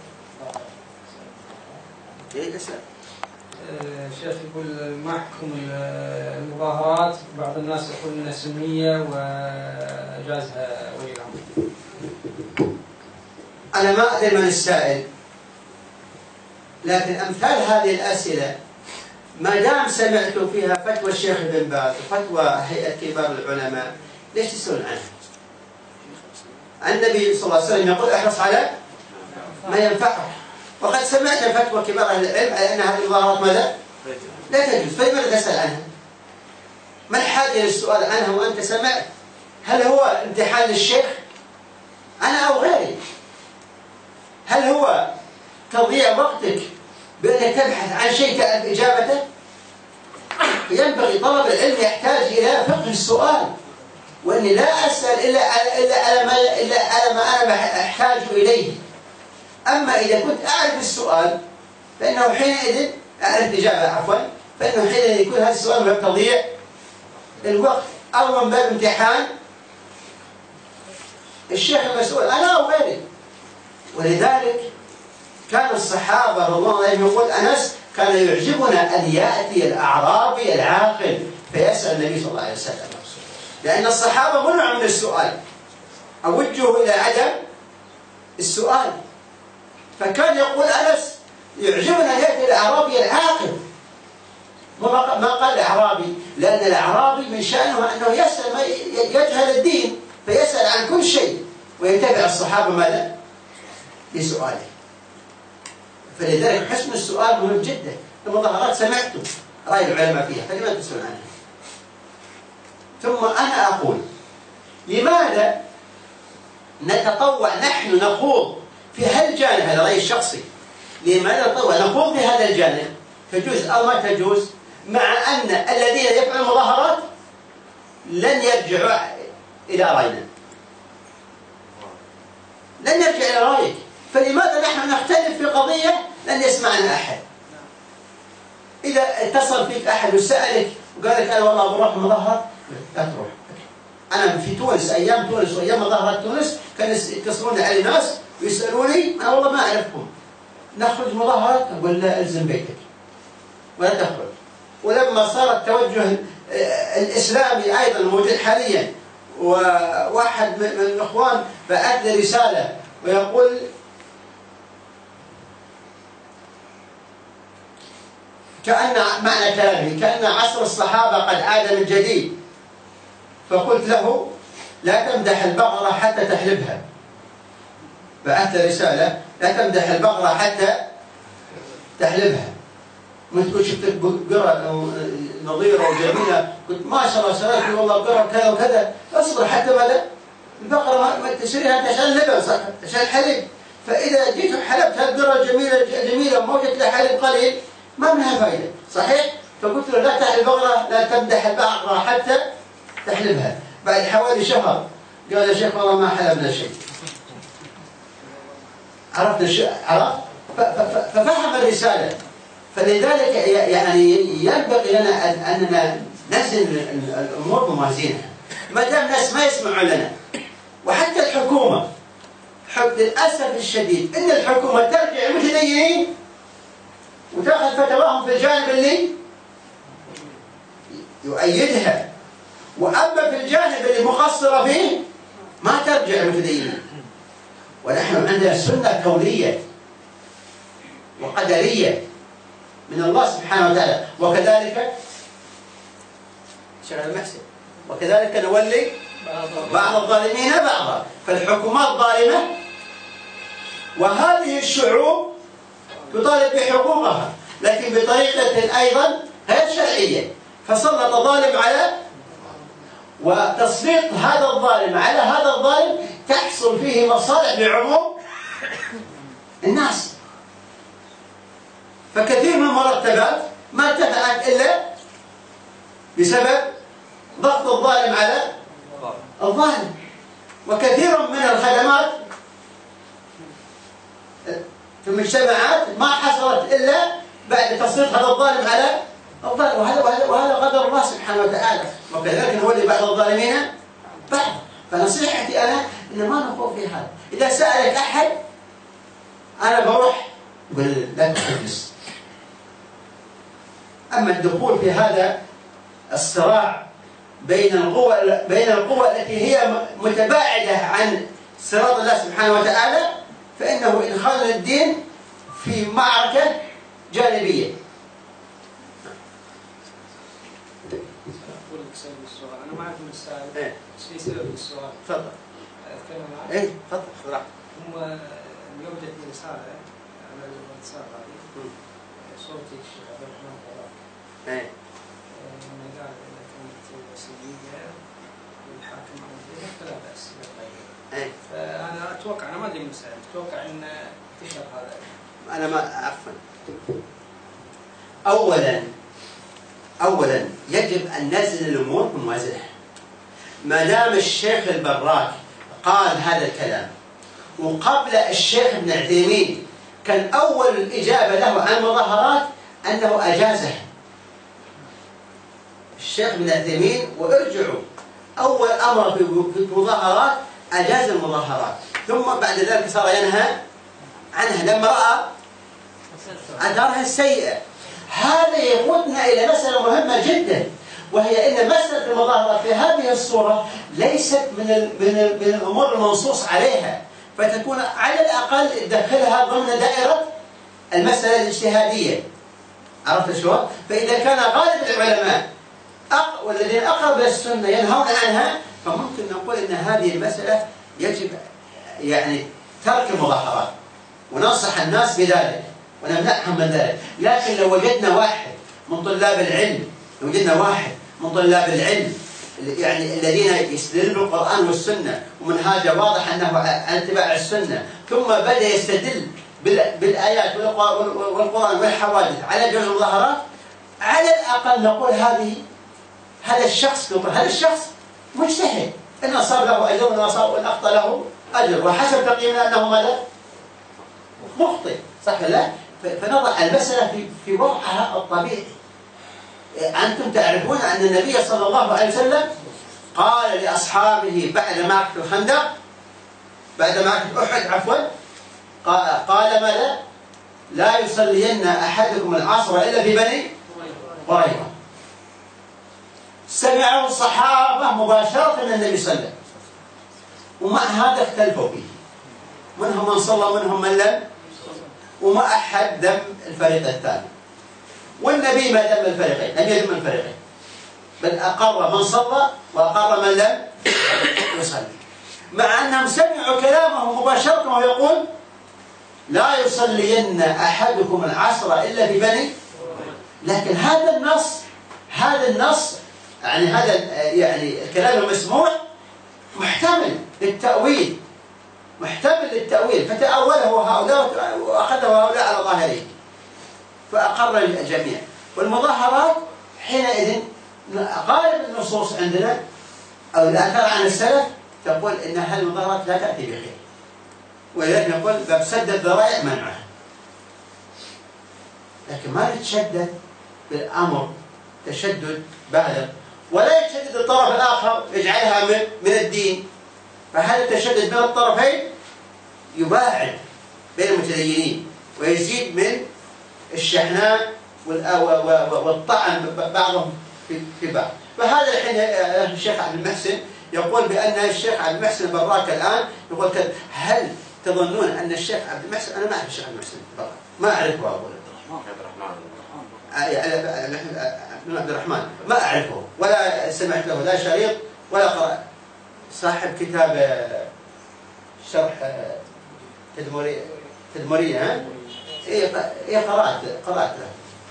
إيه اسأل.
الشيخ يقول ما حكم المظاهرات؟ بعض الناس يقول انها سلمية وجازها ولي الأمر.
أنا ما أدري من السائل، لكن أمثال هذه الأسئلة ما دام سمعت فيها فتوى الشيخ بن باز وفتوى هيئة كبار العلماء ليش تسألون عنها؟ النبي صلى الله عليه وسلم يقول احرص على ما ينفعك، وقد سمعت فتوى كبار أهل العلم على أن هذه المظاهرات ماذا؟ لا تجوز، فلماذا تسأل عنها؟ ما الحاجة للسؤال عنها وأنت سمعت؟ هل هو امتحان للشيخ أنا أو غيري؟ هل هو تضييع وقتك بأنك تبحث عن شيء تعرف إجابته؟ ينبغي طلب العلم يحتاج إلى فقه السؤال، وإني لا أسأل إلا على إلا على ما إلا على ما أنا أحتاج إليه. أما إذا كنت أعرف السؤال فإنه حينئذ أعرف الإجابة عفوا فإنه حينئذ يكون هذا السؤال من تضييع الوقت أو من باب امتحان الشيخ المسؤول أنا أو غيري. ولذلك كان الصحابة رضي الله عنهم يقول أنس كان يعجبنا أن يأتي الأعرابي العاقل فيسأل النبي صلى الله عليه وسلم، لأن الصحابة منعوا من السؤال أو وجهوا إلى عدم السؤال. فكان يقول أنس يعجبنا أن يأتي الأعرابي العاقل، ما قال الأعرابي، لأن الأعرابي من شأنه أنه يسأل ما يجهل الدين فيسأل عن كل شيء ويتبع الصحابة ماذا؟ لسؤاله. فلذلك حسن السؤال مهم جدا. المظاهرات سمعتم رأي العلماء فيها فلماذا تسألون عنها؟ ثم أنا أقول لماذا نتطوع نحن نخوض في هالجانب، هذا رأيي الشخصي، لماذا نتطوع نخوض في هذا الجانب تجوز أو ما تجوز، مع أن الذين يفعلون المظاهرات لن يرجعوا إلى رأينا، لن يرجع إلى رأيك، فلماذا نحن نختلف في قضية لن يسمعنا أحد؟ إذا اتصل فيك أحد وسألك وقال لك أنا والله بروح مظاهرة لا تروح. أنا في تونس أيام تونس وأيام مظاهرات تونس كانوا يتصلون علي ناس ويسألوني أنا والله ما أعرفهم، نخرج مظاهرات أقول لا ألزم بيتك ولا تخرج. ولما صار التوجه الإسلامي أيضا موجود حاليا، وواحد من الإخوان بعث لي رسالة ويقول كأن معنى كلامه كأن عصر الصحابة قد عاد من جديد، فقلت له لا تمدح البقرة حتى تحلبها. بعثت رسالة لا تمدح البقرة حتى تحلبها. ما تقول شفت بقرة نظيرة وجميلة قلت ما شاء الله سألت والله بقرة كذا وكذا، اصبر حتى ماذا؟ البقرة ما تشتريها عشان اللبن عشان الحليب، فإذا جيت وحلبت هالبقرة جميلة جميلة وموجت لها حليب قليل ما منها فائدة، صحيح؟ فقلت له لا تحلب البقرة لا تمدح البقرة حتى تحلبها. بعد حوالي شهر قال يا شيخ والله ما حلبنا شيء. عرفت الشيء؟ عرفت؟ ففهم الرسالة. فلذلك يعني ينبغي لنا أننا نزن الأمور بموازينها. ما دام الناس ما يسمعون لنا، وحتى الحكومة للأسف الشديد إن الحكومة ترجع المتدينين وتأخذ فتواهم في الجانب اللي يؤيدها، وأما في الجانب اللي مقصرة فيه ما ترجع المتدينين. ونحن عندنا سنة كونية وقدرية من الله سبحانه وتعالى، وكذلك شغل المحسن وكذلك نولي بعض الظالمين بعضا. فالحكومات ظالمة وهذه الشعوب تطالب بحقوقها لكن بطريقة أيضا غير شرعية، فسلط ظالم على وتسليط هذا الظالم على هذا الظالم تحصل فيه مصالح لعموم الناس. فكثير من المرتبات ما ارتفعت إلا بسبب ضغط الظالم على الظالم، وكثير من الخدمات في المجتمعات ما حصلت إلا بعد تسليط هذا الظالم على الظالم، وهذا وهذا وهذا قدر الله سبحانه وتعالى، وكذلك هو اللي بعض الظالمين بعض. فنصيحتي انا ان ما نخوض في هذا. اذا سالك احد انا بروح قل لا تحدث. اما الدخول في هذا الصراع بين القوى بين القوى التي هي متباعده عن صراط الله سبحانه وتعالى فانه ادخال الدين في معركه جانبيه.
السؤال انا ما اعرف من السؤال
ايه
ايش في سبب السؤال؟
تفضل.
اتكلم معك؟
ايه تفضل خذ راحتك.
هم اليوم جتني رساله على الواتساب هذه صورتي الشيخ عبد الرحمن العراق.
ايه
انه قال اذا كانت سيئه والحاكم عليها فلا باس بالغير.
ايه
فانا اتوقع انا ما ادري من السؤال، اتوقع ان انتشر هذا.
انا ما عفوا. اولا اولا يجب ان نزل الامور بموازنه. ما دام الشيخ البراك قال هذا الكلام وقبل الشيخ ابن عثيمين كان اول الاجابه له عن المظاهرات انه اجازها. الشيخ ابن عثيمين وارجعوا اول امر في المظاهرات اجاز المظاهرات، ثم بعد ذلك صار ينهى عنها لما راى اثارها السيئه. هذا يقودنا الى مساله مهمه جدا، وهي ان مساله المظاهرات في هذه الصوره ليست من من من الامور المنصوص عليها، فتكون على الاقل تدخلها ضمن دائره المساله الاجتهاديه. عرفت شلون؟ فاذا كان غالب العلماء والذين اقرب الى السنه ينهون عنها فممكن نقول ان هذه المساله يجب يعني ترك المظاهرات وننصح الناس بذلك ونمنعهم من ذلك. لكن لو وجدنا واحد من طلاب العلم لو وجدنا واحد من طلاب العلم يعني الذين يستدلوا القرآن والسنة ومنهاجه واضح أنه عن اتباع السنة ثم بدأ يستدل بالآيات والقرآن والحوادث على جواز المظاهرات، على الأقل نقول هذه هذا الشخص هذا الشخص مجتهد، إن أصاب له أجر وإن أصاب وإن أخطأ له أجر، وحسب تقييمنا أنه ماذا؟ مخطئ، صح ولا؟ فنضع المسألة في في وضعها الطبيعي. أنتم تعرفون أن النبي صلى الله عليه وسلم قال لأصحابه بعد معركة الخندق بعد معركة أحد عفوا قال ماذا؟ لا يصلين أحدكم العصر إلا في بني قريظة. سمعه الصحابة مباشرة من النبي صلى الله عليه وسلم، ومع هذا اختلفوا فيه، منهم من صلى ومنهم من لم، وما أحد دم الفريق الثاني. والنبي ما دم الفريقين، لم يدم الفريقين، بل أقر من صلى وأقر من لم يصلي، مع أنهم سمعوا كلامه مباشرة وهو يقول لا يصلين أحدكم العصر إلا في بني. لكن هذا النص هذا النص يعني هذا يعني الكلام المسموع محتمل للتأويل محتمل للتأويل فتأوله هؤلاء وأخذه هؤلاء على ظاهره فأقر الجميع. والمظاهرات حينئذ غالب النصوص عندنا أو الآثار عن السلف تقول إن هذه المظاهرات لا تأتي بخير، ولذلك نقول باب سد الذرائع منعها. لكن ما نتشدد بالأمر تشدد بالغ، ولا يتشدد الطرف الآخر يجعلها من من الدين، فهذا التشدد بين الطرفين يباعد بين المتدينين ويزيد من الشحناء والطعن بعضهم في بعض. فهذا الحين الشيخ عبد المحسن يقول بأن الشيخ عبد المحسن البراك الآن يقول هل تظنون أن الشيخ عبد المحسن، أنا ما أعرف الشيخ عبد المحسن البراك، ما أعرفه أقول عبد الرحمن ما أعرفه ولا سمعت له لا شريط ولا قرأ. صاحب كتاب شرح تدمرية تدمرية ها؟ إيه قرأت قرأت له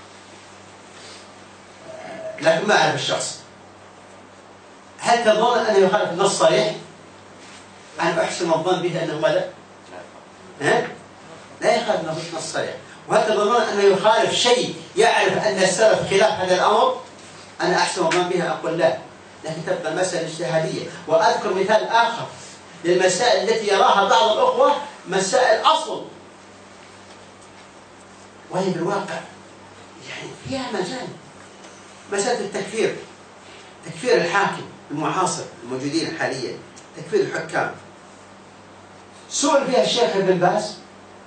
لكن ما أعرف الشخص. هل تظن أنه يخالف النص صريح؟ أنا أحسن الظن به أنه ماذا؟ ها؟ لا يخالف النص صريح. وهل تظنون أنه يخالف شيء يعرف أن السلف خلاف هذا الأمر؟ أنا أحسن الظن بها أقول لا، لكن تبقى المسألة اجتهادية. وأذكر مثال آخر للمسائل التي يراها بعض الأخوة مسائل أصل، وهي بالواقع يعني فيها مجال مسألة التكفير، تكفير الحاكم المعاصر الموجودين حاليا، تكفير الحكام. سئل فيها الشيخ ابن باز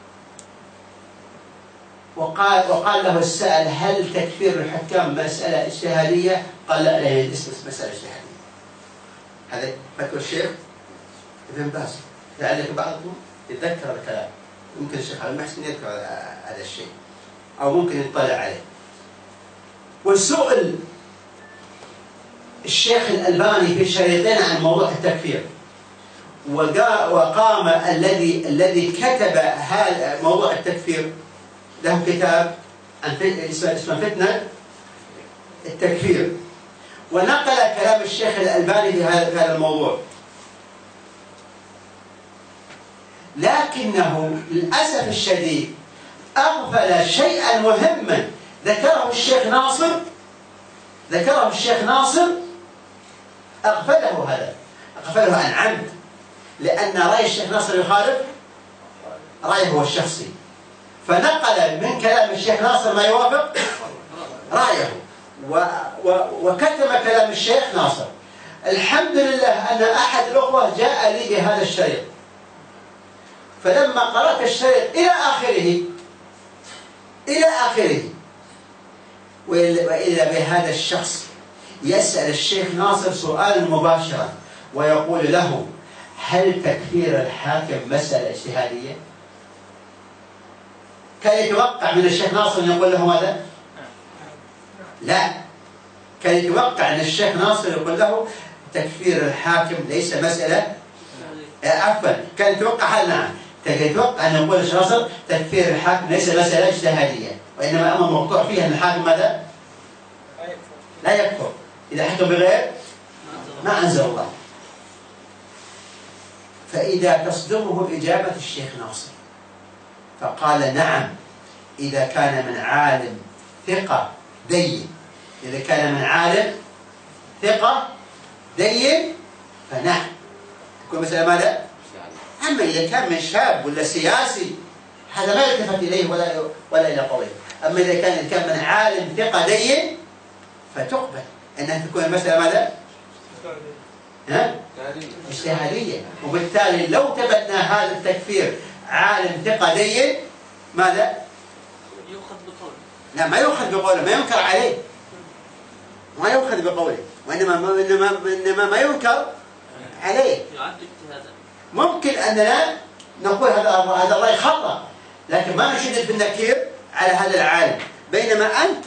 وقال وقال له السائل: هل تكفير الحكام مسألة اجتهادية؟ قال: لا، لا هي مسألة اجتهادية. هذا فتوى الشيخ ابن باز، لعلك بعضكم يتذكر الكلام، يمكن الشيخ علي المحسن يذكر هذا الشيء أو ممكن يطلع عليه. وسئل الشيخ الألباني في شريطين عن موضوع التكفير، وقام الذي الذي كتب هذا موضوع التكفير له كتاب اسمه فتنة التكفير، ونقل كلام الشيخ الألباني في هذا الموضوع، لكنه للأسف الشديد أغفل شيئا مهما ذكره الشيخ ناصر ذكره الشيخ ناصر أغفله هذا أغفله عن عمد، لأن رأي الشيخ ناصر يخالف رأيه هو الشخصي، فنقل من كلام الشيخ ناصر ما يوافق رأيه و و وكتم كلام الشيخ ناصر. الحمد لله أن أحد الأخوة جاء لي بهذا الشريط، فلما قرأت الشريط إلى آخره إلى آخره وإذا بهذا الشخص يسأل الشيخ ناصر سؤالا مباشرا ويقول له: هل تكفير الحاكم مسألة اجتهادية؟ كان يتوقع من الشيخ ناصر أن يقول له ماذا؟ لا، كان يتوقع أن الشيخ ناصر يقول له تكفير الحاكم ليس مسألة عفوا كان يتوقع هذا. نعم، كان يتوقع أن يقول الشيخ ناصر تكفير الحاكم ليس مسألة اجتهادية، وإنما أمر مقطوع فيه أن الحاكم ماذا؟ لا يكفر إذا حكم بغير ما أنزل الله. فإذا تصدمه إجابة الشيخ ناصر فقال: نعم، إذا كان من عالم ثقة دين إذا كان من عالم ثقة دين فنعم تكون مسألة ماذا؟ أما إذا كان من شاب ولا سياسي هذا ما يلتفت إليه ولا ولا إلى قوله. أما إذا كان إذا كان من عالم ثقة دين فتقبل أنها تكون المسألة ماذا؟ ها؟ اجتهادية. وبالتالي لو ثبتنا هذا التكفير عالم ثقة دين ماذا؟
يؤخذ بقوله.
لا، ما يؤخذ بقوله، ما ينكر عليه، ما يؤخذ بقوله، وإنما إنما إنما ما ينكر عليه.
يعد اجتهادا.
ممكن أننا نقول هذا هذا الرأي خطأ، لكن ما نشدد بالنكير على هذا العالم، بينما أنت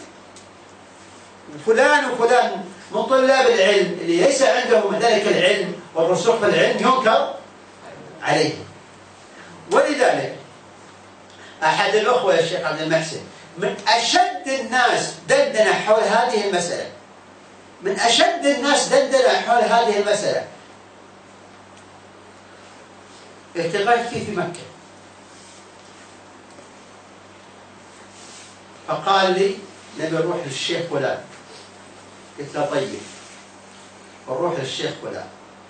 فلان وفلان من طلاب العلم اللي ليس عندهم ذلك العلم والرسوخ في العلم ينكر عليه. ولذلك أحد الأخوة الشيخ عبد المحسن من أشد الناس دندنة حول هذه المسألة من أشد الناس دندنة حول هذه المسألة التقيت فيه في مكة، فقال لي: نبي نروح للشيخ فلان. قلت له: طيب، ونروح للشيخ فلان.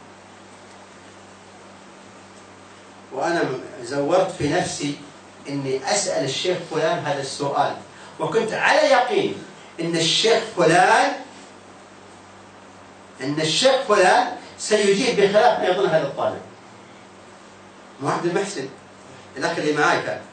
وأنا زورت في نفسي إني أسأل الشيخ فلان هذا السؤال، وكنت على يقين إن الشيخ فلان إن الشيخ فلان سيجيب بخلاف ما يظن هذا الطالب. مو عبد المحسن الأخ اللي معاي كان.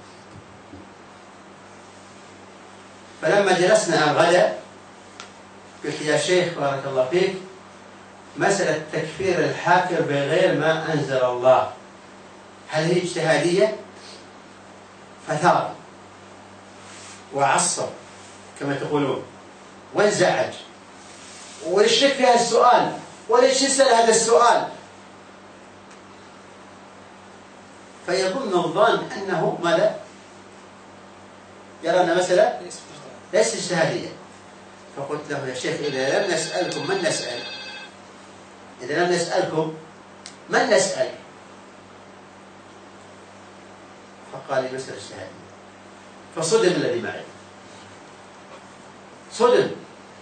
فلما جلسنا غدا قلت: يا شيخ بارك الله فيك، مسألة تكفير الحاكم بغير ما أنزل الله هل هي اجتهادية؟ فثار وعصب كما تقولون وانزعج، وليش لك في هذا السؤال؟ وليش يسأل هذا السؤال؟ فيظن الظان أنه ماذا؟ يرى أن مسألة ليست اجتهادية. فقلت له: يا شيخ، إذا لم نسألكم من نسأل؟ إذا لم نسألكم من نسأل؟ فقال لي: مسألة اجتهادية. فصدم الذي معي، صدم.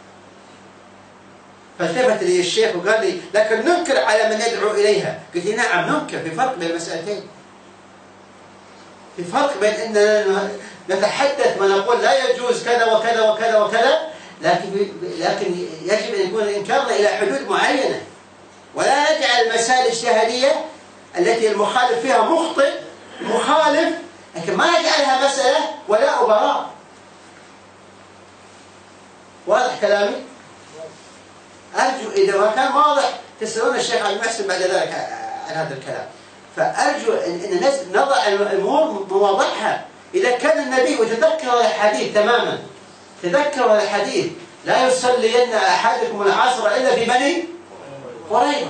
فالتفت لي الشيخ وقال لي: لكن ننكر على من يدعو إليها. قلت له: نعم ننكر، في فرق بين المسألتين، في فرق بين أننا نتحدث ونقول لا يجوز كذا وكذا وكذا وكذا، لكن لكن يجب أن يكون إنكارنا إلى حدود معينة، ولا نجعل المسائل الاجتهادية التي المخالف فيها مخطئ مخالف، لكن ما نجعلها مسألة ولا أبراء. واضح كلامي؟ أرجو إذا ما كان واضح تسألون الشيخ عبد المحسن بعد ذلك عن هذا الكلام. فأرجو أن نضع الأمور مواضعها. إذا كان النبي وتذكر الحديث تماما، تذكر الحديث لا يصلين أحدكم العصر إلا في بني قريظة،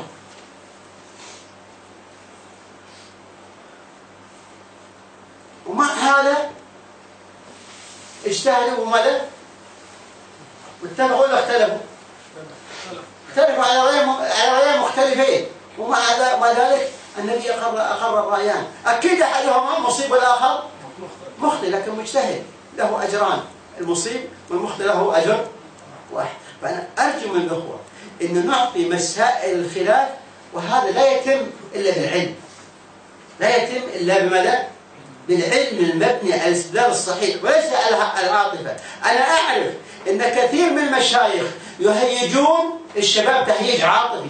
ومع هذا اجتهدوا وماذا؟ واتفقوا ولا اختلفوا؟ اختلفوا على رأيين على رأيين مختلفين، ومع ذلك النبي أقر أقر الرأيان. أكيد أحدهما مصيب والآخر مخطئ، لكن مجتهد له أجران، المصيب والمخطئ له أجر واحد. فأنا أرجو من الأخوة إن نعطي مسائل الخلاف، وهذا لا يتم إلا بالعلم، لا يتم إلا بماذا؟ بالعلم المبني على الاستدلال الصحيح وليس على العاطفة. أنا أعرف إن كثير من المشايخ يهيجون الشباب تهييج عاطفي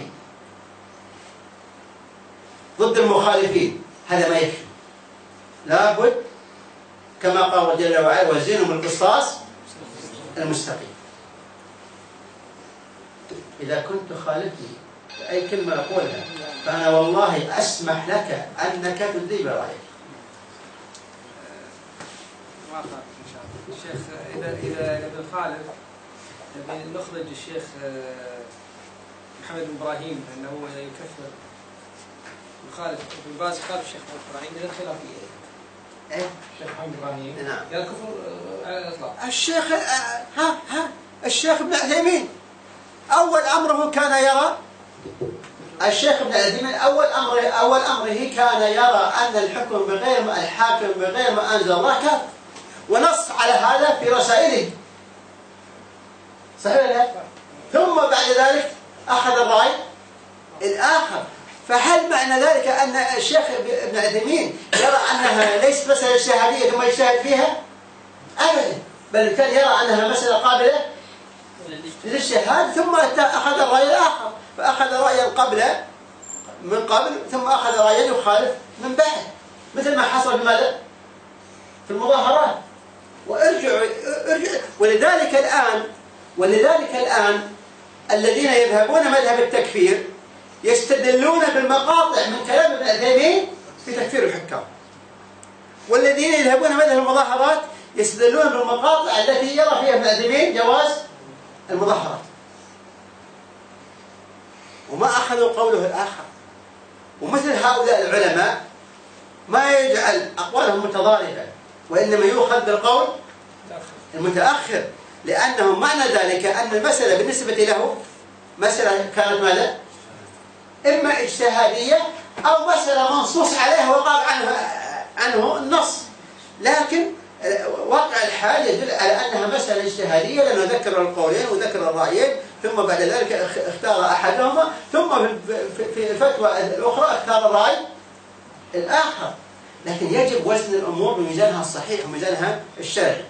ضد المخالفين، هذا ما يكفي. لابد كما قال جل وعلا وزنوا بالقسطاس المستقيم. إذا كنت تخالفني أي كلمة أقولها فأنا والله أسمح لك أنك تدلي برأيك.
الشيخ إذا إذا نبي نخالف نبي نخرج الشيخ محمد بن إبراهيم أنه يكفر يخالف ابن باز، خالف الشيخ محمد بن إبراهيم إذا خلافية.
إيه؟
الشيخ محمد بن إبراهيم
نعم.
يا كفر على الإطلاق.
الشيخ ها ها الشيخ ابن عثيمين أول أمره كان يرى الشيخ ابن عثيمين أول أمره أول أمره كان يرى أن الحكم بغير ما الحاكم بغير ما أنزل الله كافر، ونص على هذا في رسائله. صحيح ولا؟ ثم بعد ذلك أخذ الرأي الآخر. فهل معنى ذلك أن الشيخ ابن عثيمين يرى أنها ليست مسألة اجتهادية ثم يجتهد فيها؟ أبدا، بل كان يرى أنها مسألة قابلة للاجتهاد ثم أخذ الرأي الآخر، فأخذ رأيا قبل من قبل ثم أخذ رأيا يخالف من بعد، مثل ما حصل في ماذا؟ في المظاهرات. وارجعوا ارجع ولذلك الآن ولذلك الآن الذين يذهبون مذهب التكفير يستدلون بالمقاطع من كلام ابن عثيمين في تكفير الحكام، والذين يذهبون مذهب المظاهرات يستدلون بالمقاطع التي يرى فيها ابن عثيمين جواز المظاهرات، وما أخذوا قوله الآخر. ومثل هؤلاء العلماء ما يجعل أقوالهم متضاربة، وإنما يؤخذ بالقول المتأخر، لأنه معنى ذلك أن المسألة بالنسبة له مسألة كانت ماذا؟ إما اجتهادية أو مسألة منصوص عليها وقال عنها عنه النص، لكن واقع الحال يدل على أنها مسألة اجتهادية، لأنه ذكر القولين وذكر الرأيين ثم بعد ذلك اختار أحدهما، ثم في الفتوى الأخرى اختار الرأي الآخر. لكن يجب وزن الأمور بميزانها الصحيح وميزانها الشرعي.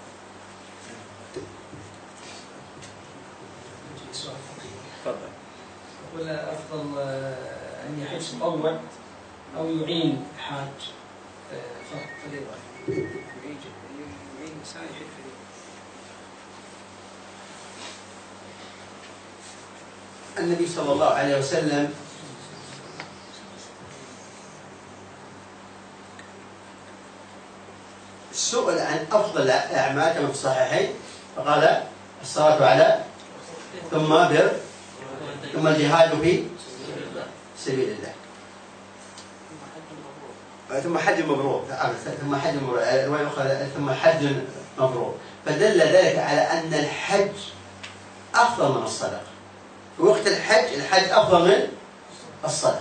يقول أفضل أن يحج تطوع أو يعين حاج فريضة. يعين إنسان يحج فريضة.
النبي صلى الله عليه وسلم سئل عن أفضل الأعمال كما في الصحيحين فقال الصلاة على ثم بر ثم الجهاد في سبيل الله ثم حج مبرور ثم حج مبرور ثم حج مبرور. فدل ذلك على أن الحج أفضل من الصدقة. في وقت الحج الحج أفضل من الصدقة.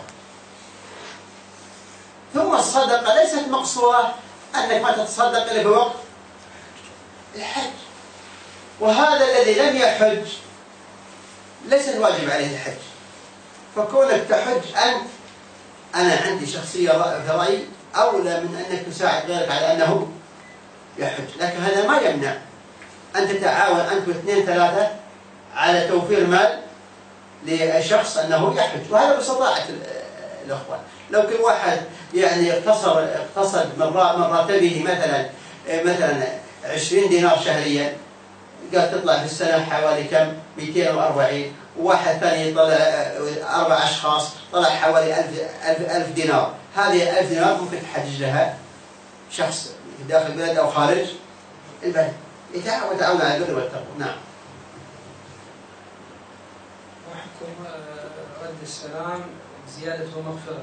ثم الصدقة ليست مقصورة أنك ما تتصدق إلا في وقت الحج، وهذا الذي لم يحج ليس الواجب عليه الحج. فكونك تحج أنت أنا عندي شخصية في رأي أولى من أنك تساعد غيرك على أنه يحج، لكن هذا ما يمنع أن تتعاون أنت واثنين ثلاثة على توفير مال لشخص أنه يحج، وهذا باستطاعة الأخوة. لو كل واحد يعني اقتصر اقتصد من راتبه مثلا مثلا عشرين دينار شهريا، قال تطلع في السنة حوالي كم؟ مئتين وأربعين، وواحد ثاني طلع أربع أشخاص طلع حوالي ألف ألف ألف دينار. هذه ألف دينار ممكن تحجج لها شخص داخل البلد أو خارج البلد. وتعاون على البر والتقوى. نعم.
وحكم رد السلام زيادة ومغفرة.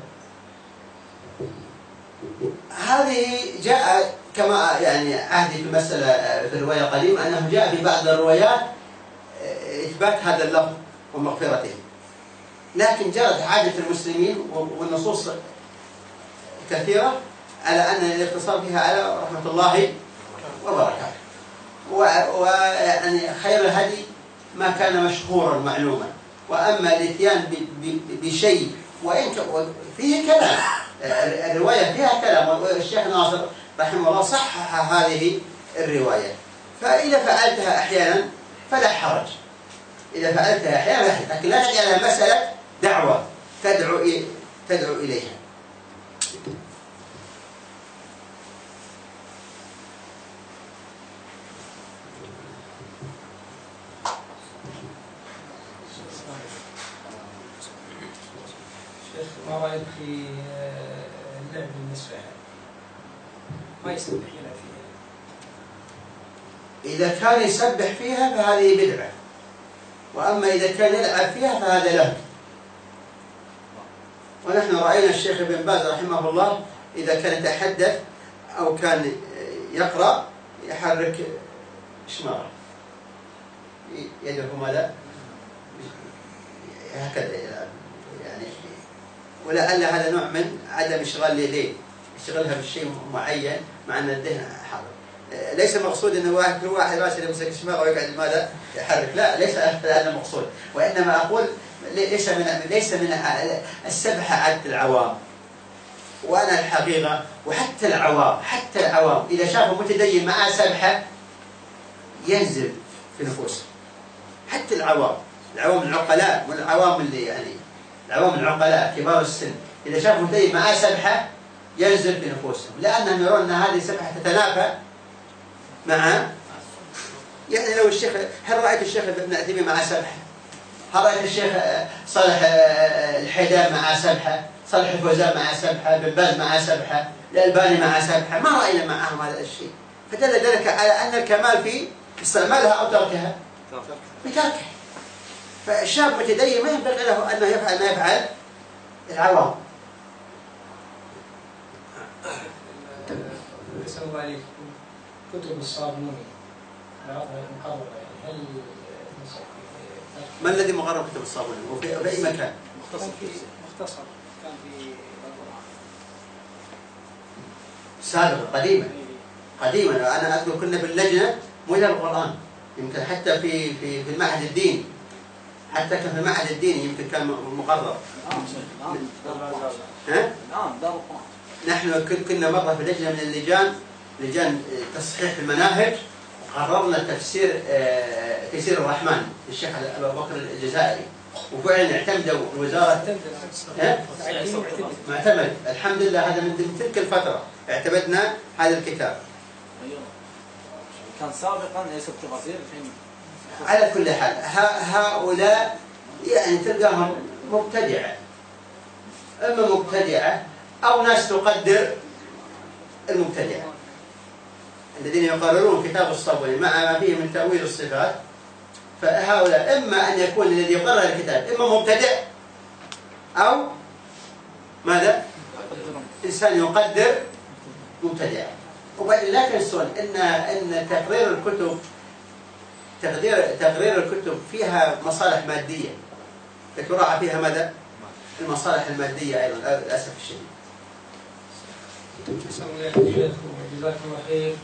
هذه جاء كما يعني عهدي في المسألة في الرواية القديمة أنه جاء في بعض الروايات إثبات هذا اللفظ ومغفرته، لكن جرت عادة المسلمين والنصوص كثيرة على أن الاقتصار فيها على رحمة الله وبركاته. ويعني خير الهدي ما كان مشهورا معلوما، وأما الاتيان بشيء وإن فيه كلام، الرواية فيها كلام، والشيخ ناصر رحمه الله صحح هذه الرواية. فإذا فعلتها أحيانا فلا حرج، إذا فعلتها أحيانا لا حرج، لكن لا تجعلها مسألة دعوة تدعو تدعو إليها.
ما رأيك في اللعب بالمسبح؟ ما يسبح يلعب فيها.
إذا كان يسبح فيها فهذه بدعة، وأما إذا كان يلعب فيها فهذا له. ونحن رأينا الشيخ ابن باز رحمه الله إذا كان يتحدث أو كان يقرأ يحرك شماره يده ماذا؟ هكذا يلعب يعني، ولعل هذا نوع من عدم إشغال اليدين، يشغلها بشيء معين مع أن الذهن حاضر. ليس مقصود أن واحد كل واحد راسه يمسك الشماغ ويقعد ماذا يحرك، لا، ليس هذا المقصود. وإنما أقول ليس من ليس من السبحة عادة العوام، وأنا الحقيقة وحتى العوام حتى العوام إذا شافوا متدين معاه سبحة ينزل في نفوسهم. حتى العوام العوام العقلاء والعوام اللي يعني العوام العقلاء كبار السن إذا شافوا متدين معاه سبحة ينزل في نفوسهم، لأنهم يرون أن هذه السبحة تتنافى مع يعني لو الشيخ هل رأيت الشيخ ابن عثيمين مع سبحة؟ هل رأيت الشيخ صالح الحيدان مع سبحة؟ صالح الفوزان مع سبحة؟ بن باز مع سبحة؟ الألباني مع سبحة؟ ما رأينا معهم هذا الشيء. فدل ذلك على أن الكمال في استعمالها أو تركها بتركها. فالشاب متدين ما ينبغي له أنه يفعل ما يفعل العوام.
أحسن الله عليك. كتب الصابوني محررة يعني هل
ما الذي مقرر كتب الصابوني وفي أي مكان؟
مختصر مختصر كان في القرآن
سابقا قديما قديما أنا أذكر كنا باللجنة مولى القرآن، يمكن حتى في في في المعهد الديني، حتى كان في المعهد الديني يمكن كان مقرر. ها؟
نعم دار القرآن.
نحن كنا مرة في لجنة من اللجان لجان تصحيح المناهج، قررنا تفسير تيسير الرحمن للشيخ أبو بكر الجزائري، وفعلا اعتمدوا الوزارة معتمد الحمد لله. هذا من تلك الفترة اعتمدنا هذا الكتاب.
كان سابقا ليس بتفاصيل الحين.
على كل حال هؤلاء يعني تلقاهم مبتدعة، اما مبتدعة او ناس تقدر المبتدعة الذين يقررون كتاب الصابوني مع ما فيه من تأويل الصفات. فهؤلاء اما ان يكون الذي يقرر الكتاب اما مبتدع او ماذا؟ انسان يقدر مبتدع. وبعدين لا تنسون ان ان تقرير الكتب تقدير تقرير الكتب فيها مصالح ماديه، تراعى فيها ماذا؟ المصالح الماديه ايضا للاسف الشديد.
أحسن الله عليك شيخ وجزاكم الله خير،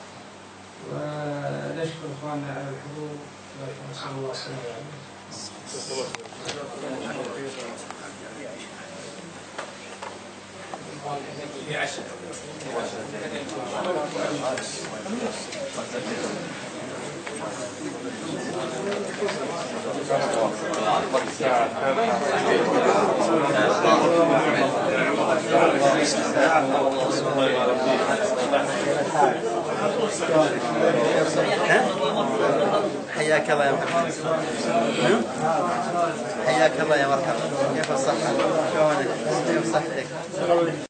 ونشكر اخواننا على الحضور ونسال الله السلامه.
حياك الله يا محمد. حياك الله يا مرحبا. كيف الصحة؟ شلونك؟ كيف صحتك؟